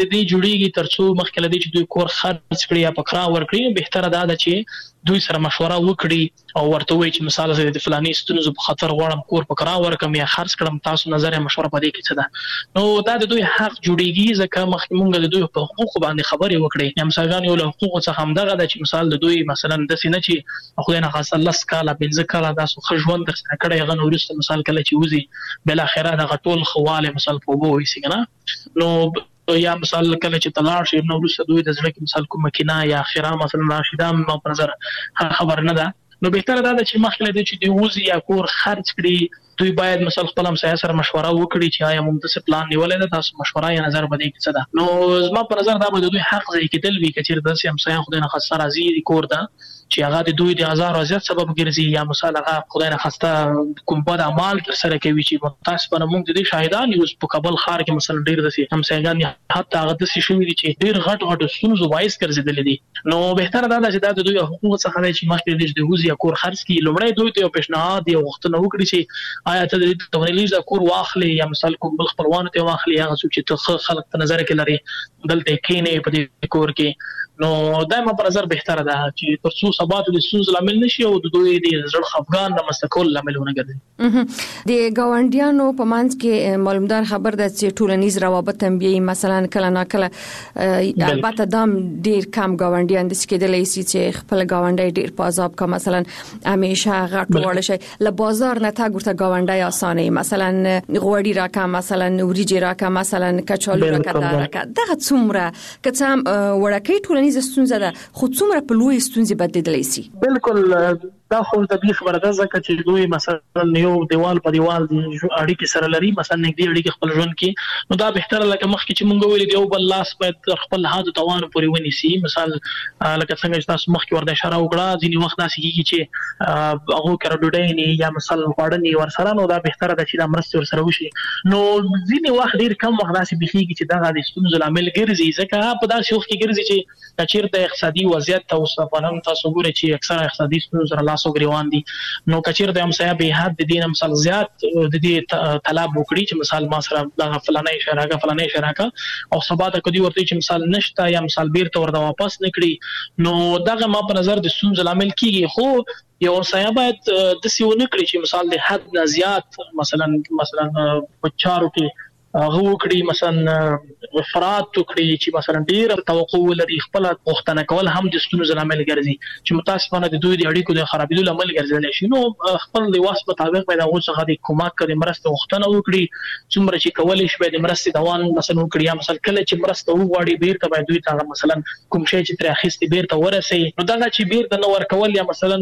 جوړیږي ترڅو مخکې لدی چې دوی کور خرڅ کړي یا پکرا ورکړي بهتره ده چې دوی سره مشوره وکړي او ورته وایي چې مثال زه د فلاني ستونزو په خاطر غواړم کور پکرا ورکم یا خرڅ کړم تاسو نظر مشوره پدې کې څه ده نو دا د دوی حق جوړیږي ځکه مخکې مونږ د دوی په حقوق باندې خبرې وکړي یا مثلا یو له حقوق څخه هم دغه د چې مثال د دوی مثلا د سینې چې خو نه خاصه الله سکاله بنځه کاله تاسو خجوند درسته کړي غن ورسته مثال کله چې وزي بل اخره د غټول خواله مثال په وو وي څنګه نو یا مثال کله چې طلاق شي نو ورسته دوی د ځل کې مثال کوم مکینه یا اخره مثلا راشده نو په نظر خبر نه ده نو بهتره ده چې مخکې د چې دی وزي یا کور خرڅ کړي دوی باید مثلا خپل هم سره مشوره وکړي چې آیا موږ څه پلان نیولای ده تاسو مشوره یا نظر بده کې څه ده نو زما په نظر دا به دوی حق ځای کې دل وی کچیر د سیم سایه خدای نه خاصه راځي کور ده چې هغه د دوی د هزار ازیات سبب ګرځي یا مثلا هغه خدای نه خاصه کوم بد اعمال تر سره کوي چې متاسفانه موږ د دې شاهدان یو په کابل ښار کې مثلا ډیر د هم سایګان حتی هغه د شي شوی دي چې ډیر غټ ستونزو وایس ګرځیدل دي نو بهتره ده چې د دوی حقوق څخه چې مخکې د هوزي کور خرڅ کی لومړی دوی ته پیشنهاد دی وختونه وکړي چې آیا ته د تونلیز کور واخلي یا مثال کوم بل خپلوان ته واخلي هغه چې ته خلک په نظر کې لري دلته کینې په دې کور کې نو دایمه په نظر بهتره ده چې ترڅو ثبات د سوز لامل نشي او د دوی د زړه خفقان د مستقل لامل ونه ګرځي د گاونډیانو په منځ کې معلومدار خبر ده چې ټولنیز روابط هم بي مثلا کله نا کله البته دام ډیر کم گاونډیان د سکیدلې سي چې خپل گاونډي ډیر په عذاب کا مثلا همیشه غټ وړ شي ل بازار نه تا ګورته گاونډي اسانه مثلا غوړی راکا مثلا وریجی راکا مثلا کچالو راکا دغه څومره کڅم وړکې ټولنیز ستونزه ده خو څومره په لوی ستونزې بدلېدلی سي بالکل دا خو د دې خبره ده ځکه چې دوی مثلا یو دیوال په دیوال دي اړیکې سره لري مثلا نږدې اړیکې خپل ژوند کې نو دا بهتره لکه مخکې چې مونږ ویل دی او بل لاس باید خپل هاده توان پورې ونیسي مثال لکه څنګه چې تاسو مخکې ورته اشاره وکړه ځینې وخت داسې کیږي چې هغه کړه ډوډۍ نه یا مثال غوړنی ورسره نو دا بهتره ده چې د مرسته ورسره وشي نو ځینې وخت ډیر کم وخت داسې بخیږي چې دا د ستونزو لامل ګرځي ځکه په داسې وخت کې ګرځي چې چیرته اقتصادي وضعیت توسعه پنن تاسو ګورئ چې اکثره اقتصادي ستونزې لاس وګریوان دي نو کچیر د همسایه به حد د دین مثال زیات د دې طلب وکړي چې مثال ما سره د فلانه اشاره او ثبات کدي ورته چې مثال نشته یا مثال بیرته ورته واپس نکړي نو دغه ما په نظر د سوم لامل کیږي خو یو سایه باید د سیونه کړی چې مثال د حد نه زیات مثلا په چارو کې هغه وکړي مثلا افراط وکړي چې مثلا ډیر توقع ولري خپل غوښتنه کول هم د ستونزو لامل ګرځي چې متاسفانه د دوی د اړیکو د خرابېدو لامل ګرځي شي نو خپل د واس مطابق پیدا اوسه د کومک کړي مرسته غوښتنه وکړي څومره چې کولای شي د مرستې دوام مثلا وکړي یا مثلا کله چې مرسته وغواړي بیرته باید دوی ته مثلا کوم شی چې تر اخیستي بیرته ورسي نو دا چې بیرته نو ورکول یا مثلا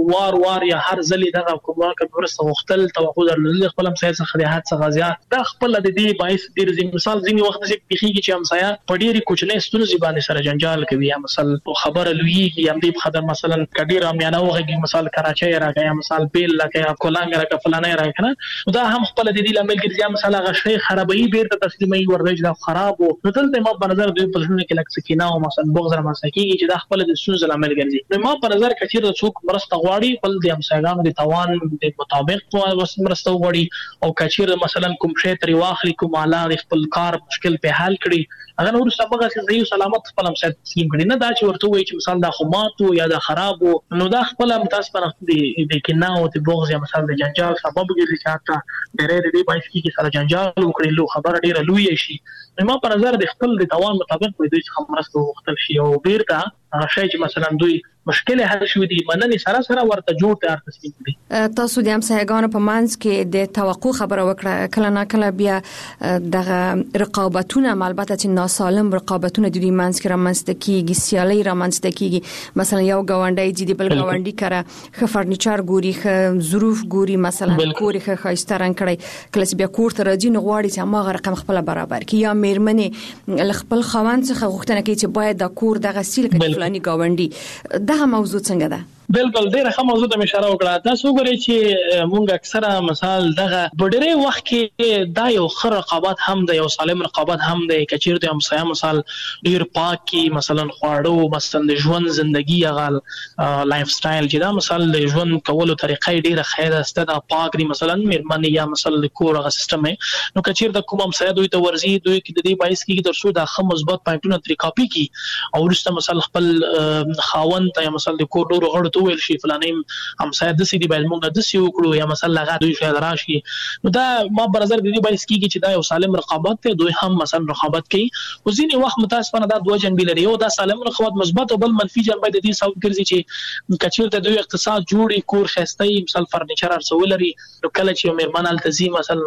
وار یا هر ځلې دغه کومک مرسته غوښتل توقع درلودل خپل هم سیاست خديات څخه زیات دا خپل د دې باعث ډیر مثال ځینې وخت چې بخیږي چې همسایه په ډېری کوچنۍ ستونزې باندې سره جنجال کوي یا مثال خبره لویږي یا دې خبره مثلا کډیر امیانه وغږی مثال کراچۍ راغی یا مثال بیل لکه کولانګ راکه فلانه راکنه دا هم خپل د دې لامل ګرځي مثلا هغه شی خرابوي بیرته تسلیمي ورغج دا خراب او دلته ما په نظر دوی په ژوند کې لکه سکینه او مثلا بغض رامسکیږي چې دا خپل د ستونزې لامل ګرځي نو ما په نظر کې چې څوک مرسته غواړي بل د همسایګانو د توان د مطابق مرسته غواړي او کچیر مثلا کوم شی تری واخلي کوم اعلی خپل کار مشکل په حل کړي هغه نور سبقه چې زیو سلامت خپل هم سات سیم کړي نه دا چې ورته وایي چې مثال دا خمات یا دا خراب نو دا خپل متاسفانه د کینه او د بغض یا مثال د جنجال سبب ګرځي چې حتی ډېرې دې باعث کیږي سره جنجال وکړي لو خبر ډېر لوی شي نو په نظر د خپل د توان مطابق په دوی څخه مرسته وختل شي او بیرته هغه شی چې مثلا دوی مشکل حل شو دي مننه سره ورته جوړ تیار تصمیم دي تاسو د همسایګانو په منځ کې د توقع خبره وکړه کله نه کله بیا دغه رقابتونه البته چې ناسالم رقابتونه د دې منځ کې رامنځته کیږي سیالي رامنځته کیږي مثلا یو گاونډي چې د بل گاونډي کړه خ فرنیچر ګوري خ ظروف ګوري مثلا کوري خ خاستران کړي کله چې بیا کور ته راځي نو غواړي چې ما رقم خپل برابر کی یا میرمنې خپل خوان څخه غوښتنه کوي چې باید د کور دغه سیل کې فلاني گاونډي دغه موضوع څنګه ده بالکل ډیره ښه موضوع ته اشاره وکړه. تاسو وګورئ چې مونږ اکثره مثال دغه ډېرې وخت کې دا یو ښه رقابت هم دی، یو سالم رقابت هم دی. کچیر د همسایه مثال ډیر پاکي مثلا خواړه، مثلا د ژوند زندگی هغه لایف سټایل چې دا مثال د ژوند کولو طریقې ډیره خیره است، دا پاک دی مثلا مېرمن یا مثلا د کور هغه سیستم نو کچیر د کوم همسایه دوی ته ورزي دوی کې د دې بایس کې تر څو دا ښه مثبت پوینټونه تری کاپي کی او ورسته مثلا خپل خاوند ته مثلا د کور ډور غړ ته ویل شي فلانه همسایه د سې دی باید مونږ د سې وکړو یا مثلا هغه دوی شاید راشي. نو دا ما پر نظر د دې بایس کې چې دا یو سالم رقابت ته دوی هم مثلا رقابت کوي. او ځینې وخت متاسفانه دا دوه جنبې لري، یو دا سالم رقابت مثبت او بل منفي جنبه د دې سبب ګرځي چې کچیر ته دوی اقتصاد جوړي کور خستای مثلا فرنیچر ارسول لري نو کله چې مېرمن التزي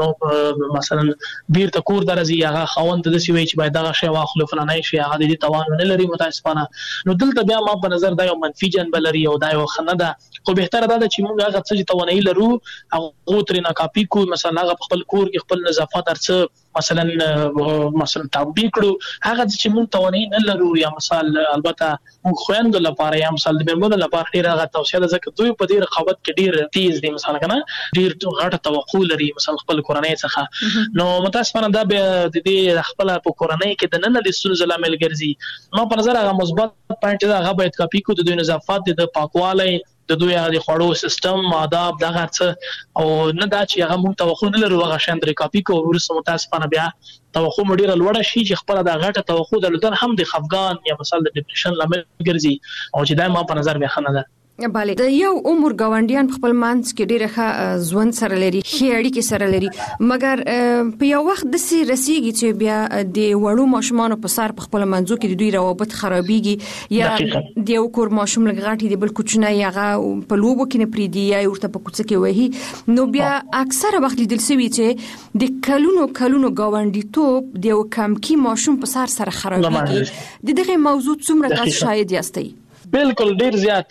مثلا بیر ته کور درځي هغه خاوند د سې وی چې باید هغه شی واخلو فلانه شی هغه د دې توان نه لري متاسفانه. نو دلته بیا ما په نظر دا یو منفي جنبه لري او دا یو خنه ده. خو بهتره ده چې موږ هغه څه چې توانایي لرو هغه ترې نه کاپي کو، مثلا هغه خپل کور کې خپل نظافت ارڅ مثلا تطبیق کړو. هغه چې موږ توانایي نه لرو یا مثال البته موږ خويندو لپاره یا مثال د مېرمنو لپاره ډیر هغه توصیه ده ځکه دوی په دې رقابت کې ډیر تیز دي مثلا کنه ډیر غټه توقع لري مثلا خپل کورنۍ څخه. نو متاسفانه دا به د دې خپل په کورنۍ کې د نن د ستونزو لامل ګرځي. نو په نظر هغه مثبت پوینټ دا هغه باید کاپي کو، د دوی نظافت د پاکوالی د دوی د خوړو سیستم آداب دغه څه او نه دا چې هغه مونږ توقع نه لرو هغه شاندري کاپي کو ورسره متاسفانه بیا توقع مډیر لوړه شي چې خپل د غټه توقع درلودل هم د خفګان یا مثلا د ډیپریشن لامل ګرځي او چې دا ما په نظر بیا خنه ده. بله د یو عمر گاونډیان خپل مانس کې ډیره ښه ژوند سره لري، ښه اړیکې سره لري، مګر په یو وخت د سي رسیږي چې بیا د وړو ماشومان په سر په خپل منځو کې د دوی روابط خرابيږي یا د یو کور ماشوم لګاټي د بل کوچنی هغه په لوبو کې نه پریدي یا ورته په کوڅه کې وهي. نو بیا اکثره وخت لیدل شوی چې د کلونو گاونډي توپ د یو کم کی ماشوم په سر سره خرابيږي. دغه موضوع څومره تاسو شاهد یاستئ؟ بالکل ډیر زیات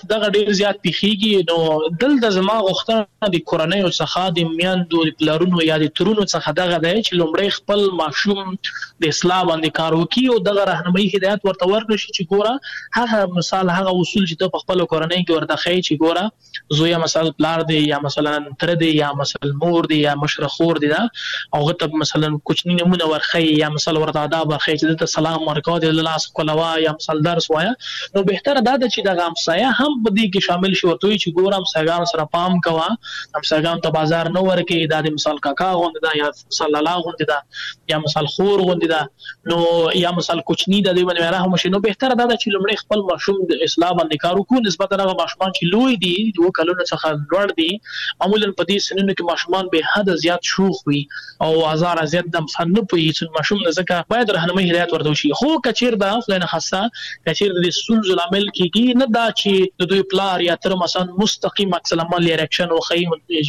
پیخیږي. نو دلته زما غوښتنه د کورنۍ څخه د میاندو د پلارونو یا د ترونو څخه دغه دی چې لومړی خپل ماشوم د اصلاح باندې کار وکړي او دغه راهنمایي هدایت ورته ورکړي چې ګوره هغه مثال هغه اصول چې ته په خپل کورنۍ کې ورته ښیي چې ګوره زوی مثلا پلار دی یا مثلا تر دی یا مثلا مور دی یا مشر خور دی دا او غته مثلا کوچنی نمونه ورخی یا مثلا ورته آداب ورخی چې ته سلام ورکوه د لاس کولوا یا مثلا درس وایا. نو بهتره ده چې د همسایه هم په دې کې شامل شي ورته چې ګورم همسایګان سره پام کوه، همسایګان ته بازار نه ورکې دا د مثال کاکا غوند دا یا صلی الله غوند دا یا مثال خور غوند دا نو یا مثال کوچنی د دې باندې رحم شي. نو بهتره ده چې لمړی خپل ماشوم د اصلاح باندې کار وکړو. نسبت هغه ماشومان چې لوی دي دوه کلونو څخه لوړ دي معمولا په دې سنونو کې ماشومان به حد زیات شوخ وي او هزار زیات د مصنف په هیڅ ماشوم نه ځکه باید راهنمایي هدایت ورته شي. خو کچیر دا فلانه خاصه کچیر د سنز العمل کې نه دا چې د دوی پلار یا تر مثلا مستقیم عکس العمل ریاکشن او خیم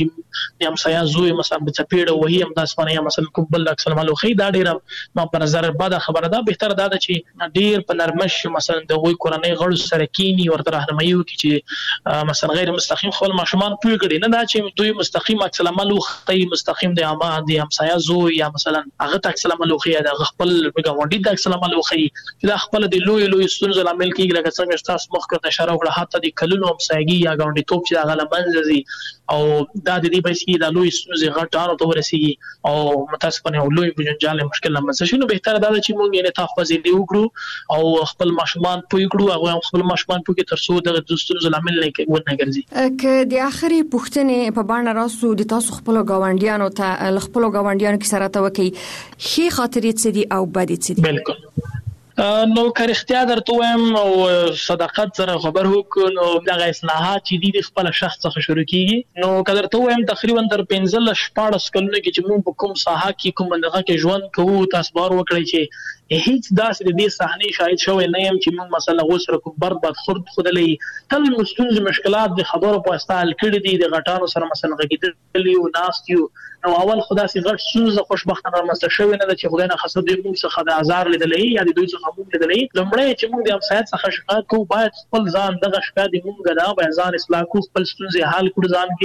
د همسایه زوی مثلا په چپیړه وهي هم د اسمانه یا مثلا کوم بل عکس العمل خو دا ډیر ما په نظر بعد خبره ده. بهتر ده چې ډیر په نرمش مثلا د وی کورنۍ غړو سره کینی ورته راهنمایي وکړي چې مثلا غیر مستقیم خپل ماشومان پوي کړي، نه دا چې دوی مستقیم عکس العمل خو مستقیم د اما د همسایه زوی یا مثلا هغه عکس العمل خو د خپل ګاونډي د عکس العمل خو چې دا خپل د لوی ستونزې عمل کیږي لکه څنګه تاسو مخکې اشاره وکړه حتی د کلونو همسایګي یا ګاونډي توپ چې هغه لمنځي او دا د دې بسې د لوی ستونزې غټانو ته ورسیږي او متاسفانه لوی بجنجال مشکل لمنځه شي. نو بهتره ده چې موږ یې انعطاف پذیری وکړو او خپل ماشومان پوي کړو هغه خپل ماشومان پوي تر څو د ستونزې عمل نه کوي ونه ګرځي. که د اخري پوښتنې په باندې راسو د تاسو خپل ګاونډیانو ته خپل ګاونډیانو کې سره ته وکي خې خاطرې څه دي او بد څه دي؟ بالکل نو که رښتیا درته وایم او صداقت سره خبر وکړو نو دغه اصلاحات چې د خپل شخص څخه شروع کیږي. نو که درته وایم تقریبا تر 15-14 کلونو کې چې موږ په کوم ساحه کې کوم دغه کې ژوند کوو تاسو بار وکړئ چې هیڅ داسې د دې صحنې شاهد شوی نه يم چې موږ مثلا غوسره کوم برباد خرد خدلې تل مستونز مشکلات د خبرو په استعمال کړي دي د غټانو سره مثلا غږیدلی او ناستیو. نو اول خدا سي غټ سوزه خوشبختانه رامسته شوی نه چې خدای نه خاصه د موږ څخه د آزار لیدلې یا د دوی څخه موږ لیدلې. لمړی چې موږ د همسایت څخه شکایت کوو باید خپل ځان دغه شکایت موږ دا باید ځان اصلاح کوو، خپل ستونزې حل کړو ځان کې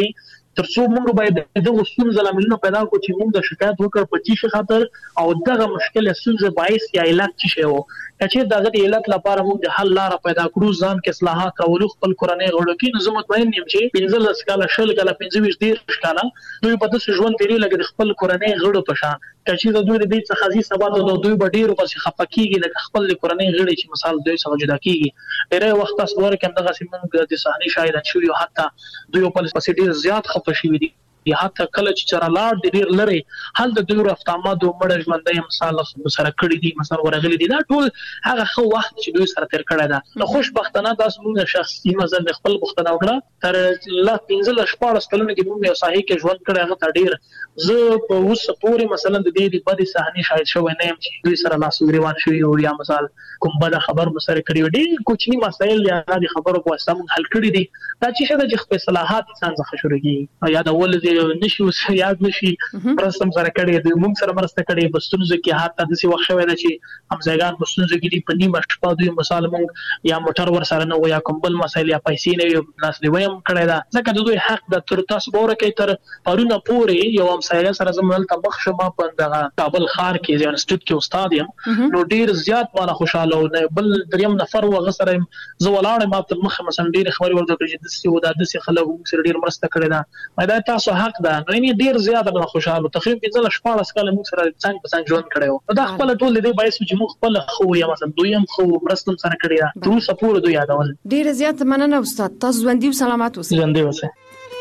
ترڅو موږ باید د وسوم زلمینو پیدا کو چې موږ د شکایت وکړ په چی خاطر او دغه مشکل سنځ باعث یا علاج چی شي وو چې دغه د علت لپاره موږ د حل لار پیدا کړو ځان کې اصلاحات راولو خپل کورنۍ غړو کې نظم مطمئن یم چې 15 کاله شل کاله 25 کاله دوی په داسې ژوند تیری لګي د خپل کورنۍ غړو په شان چې د دوی د دې څخه خاصي سبا د دوی ډیرو پسې خپکیږي د خپل کورنۍ غړي چې مثال دوی څخه جدا کیږي ډېر وخت تاسو ورکه دغه سیمه د صحنه شاهد شو یو حتی دوی په پسې ډیر زیات خپشي وي یا حتی کله چې چرلاړ د ډیر لري حل د دوی رفتامات او مړ ژوندۍ مثال سره کړی دي مثلا ورغلي دي دا ټول هغه خو وخت چې دوی سره تیر کړی دا نو خوشبختانه تاسو موږ شخصي مزل خپل بختنه وکړه تر لا 15 14 کلونو کې موږ یو صحیح کې ژوند کړی هغه ډیر زه په اوس پورې مثلا د دې بدی صحنه شاهد شوی نه يم چې دوی سره لاس ګریوان شوی او یا مثال کوم بد خبر مسره کړی دي کوچنی مسایل یا د خبرو په واسطه موږ حل کړی دي دا چې شته چې خپل صلاحات انسان څخه شروع کیږي یا د ولې نشي یاد نشي پرستم سره کړی دی موږ سره مرسته کړی بستونزه کې حتی د څه وخت شوی دی چې همزګان بستونزه کې دی په نیمه شپه دوی مثال موږ یا موټر ور سره نه یا کوم بل مسایل یا پیسې نه یو ناس دی ویم کړی دا ځکه د دوی حق د تر تاسو بوره کې تر پرونه پورې یو همسایه سره زموږ ته بخښه ما په دغه کابل ښار کې ځان سټډ کې استاد یم نو ډیر زیات مانه خوشاله او بل دریم نفر وغسره زه ولاړ ما ته مخ مثلا ډیر خبري ورته چې د څه ودا د څه خلک سره ډیر مرسته کړی دا دا تاسو حق ده نو یې ډیر زیات مانه خوشاله تقریبا 14 کاله موږ سره څنګه په څنګه ژوند کړو دا خپل ټول دې باعث چې موږ خپل خو یا مثلا دویم خو مرستم سره کړی دا ټول سپور دوی یادول ډیر زیات مننه استاد تاسو ژوندۍ او سلامات اوسئ ژوندۍ اوسئ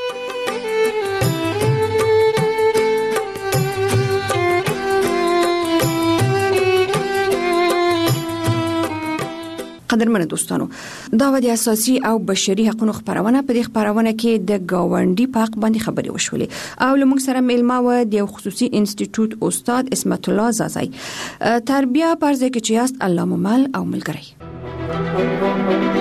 قدرمن دوستانو دا د اساسي او بشري حقوقو خبرونه په دې خبرونه کې د گاونډي په حق باندې خبرې وشولې او لمونږ سره میلمه و د خصوصي انسټیټیوټ استاد اسمت الله زازای تربیه پرځ کې چې است الله ممل او ملګری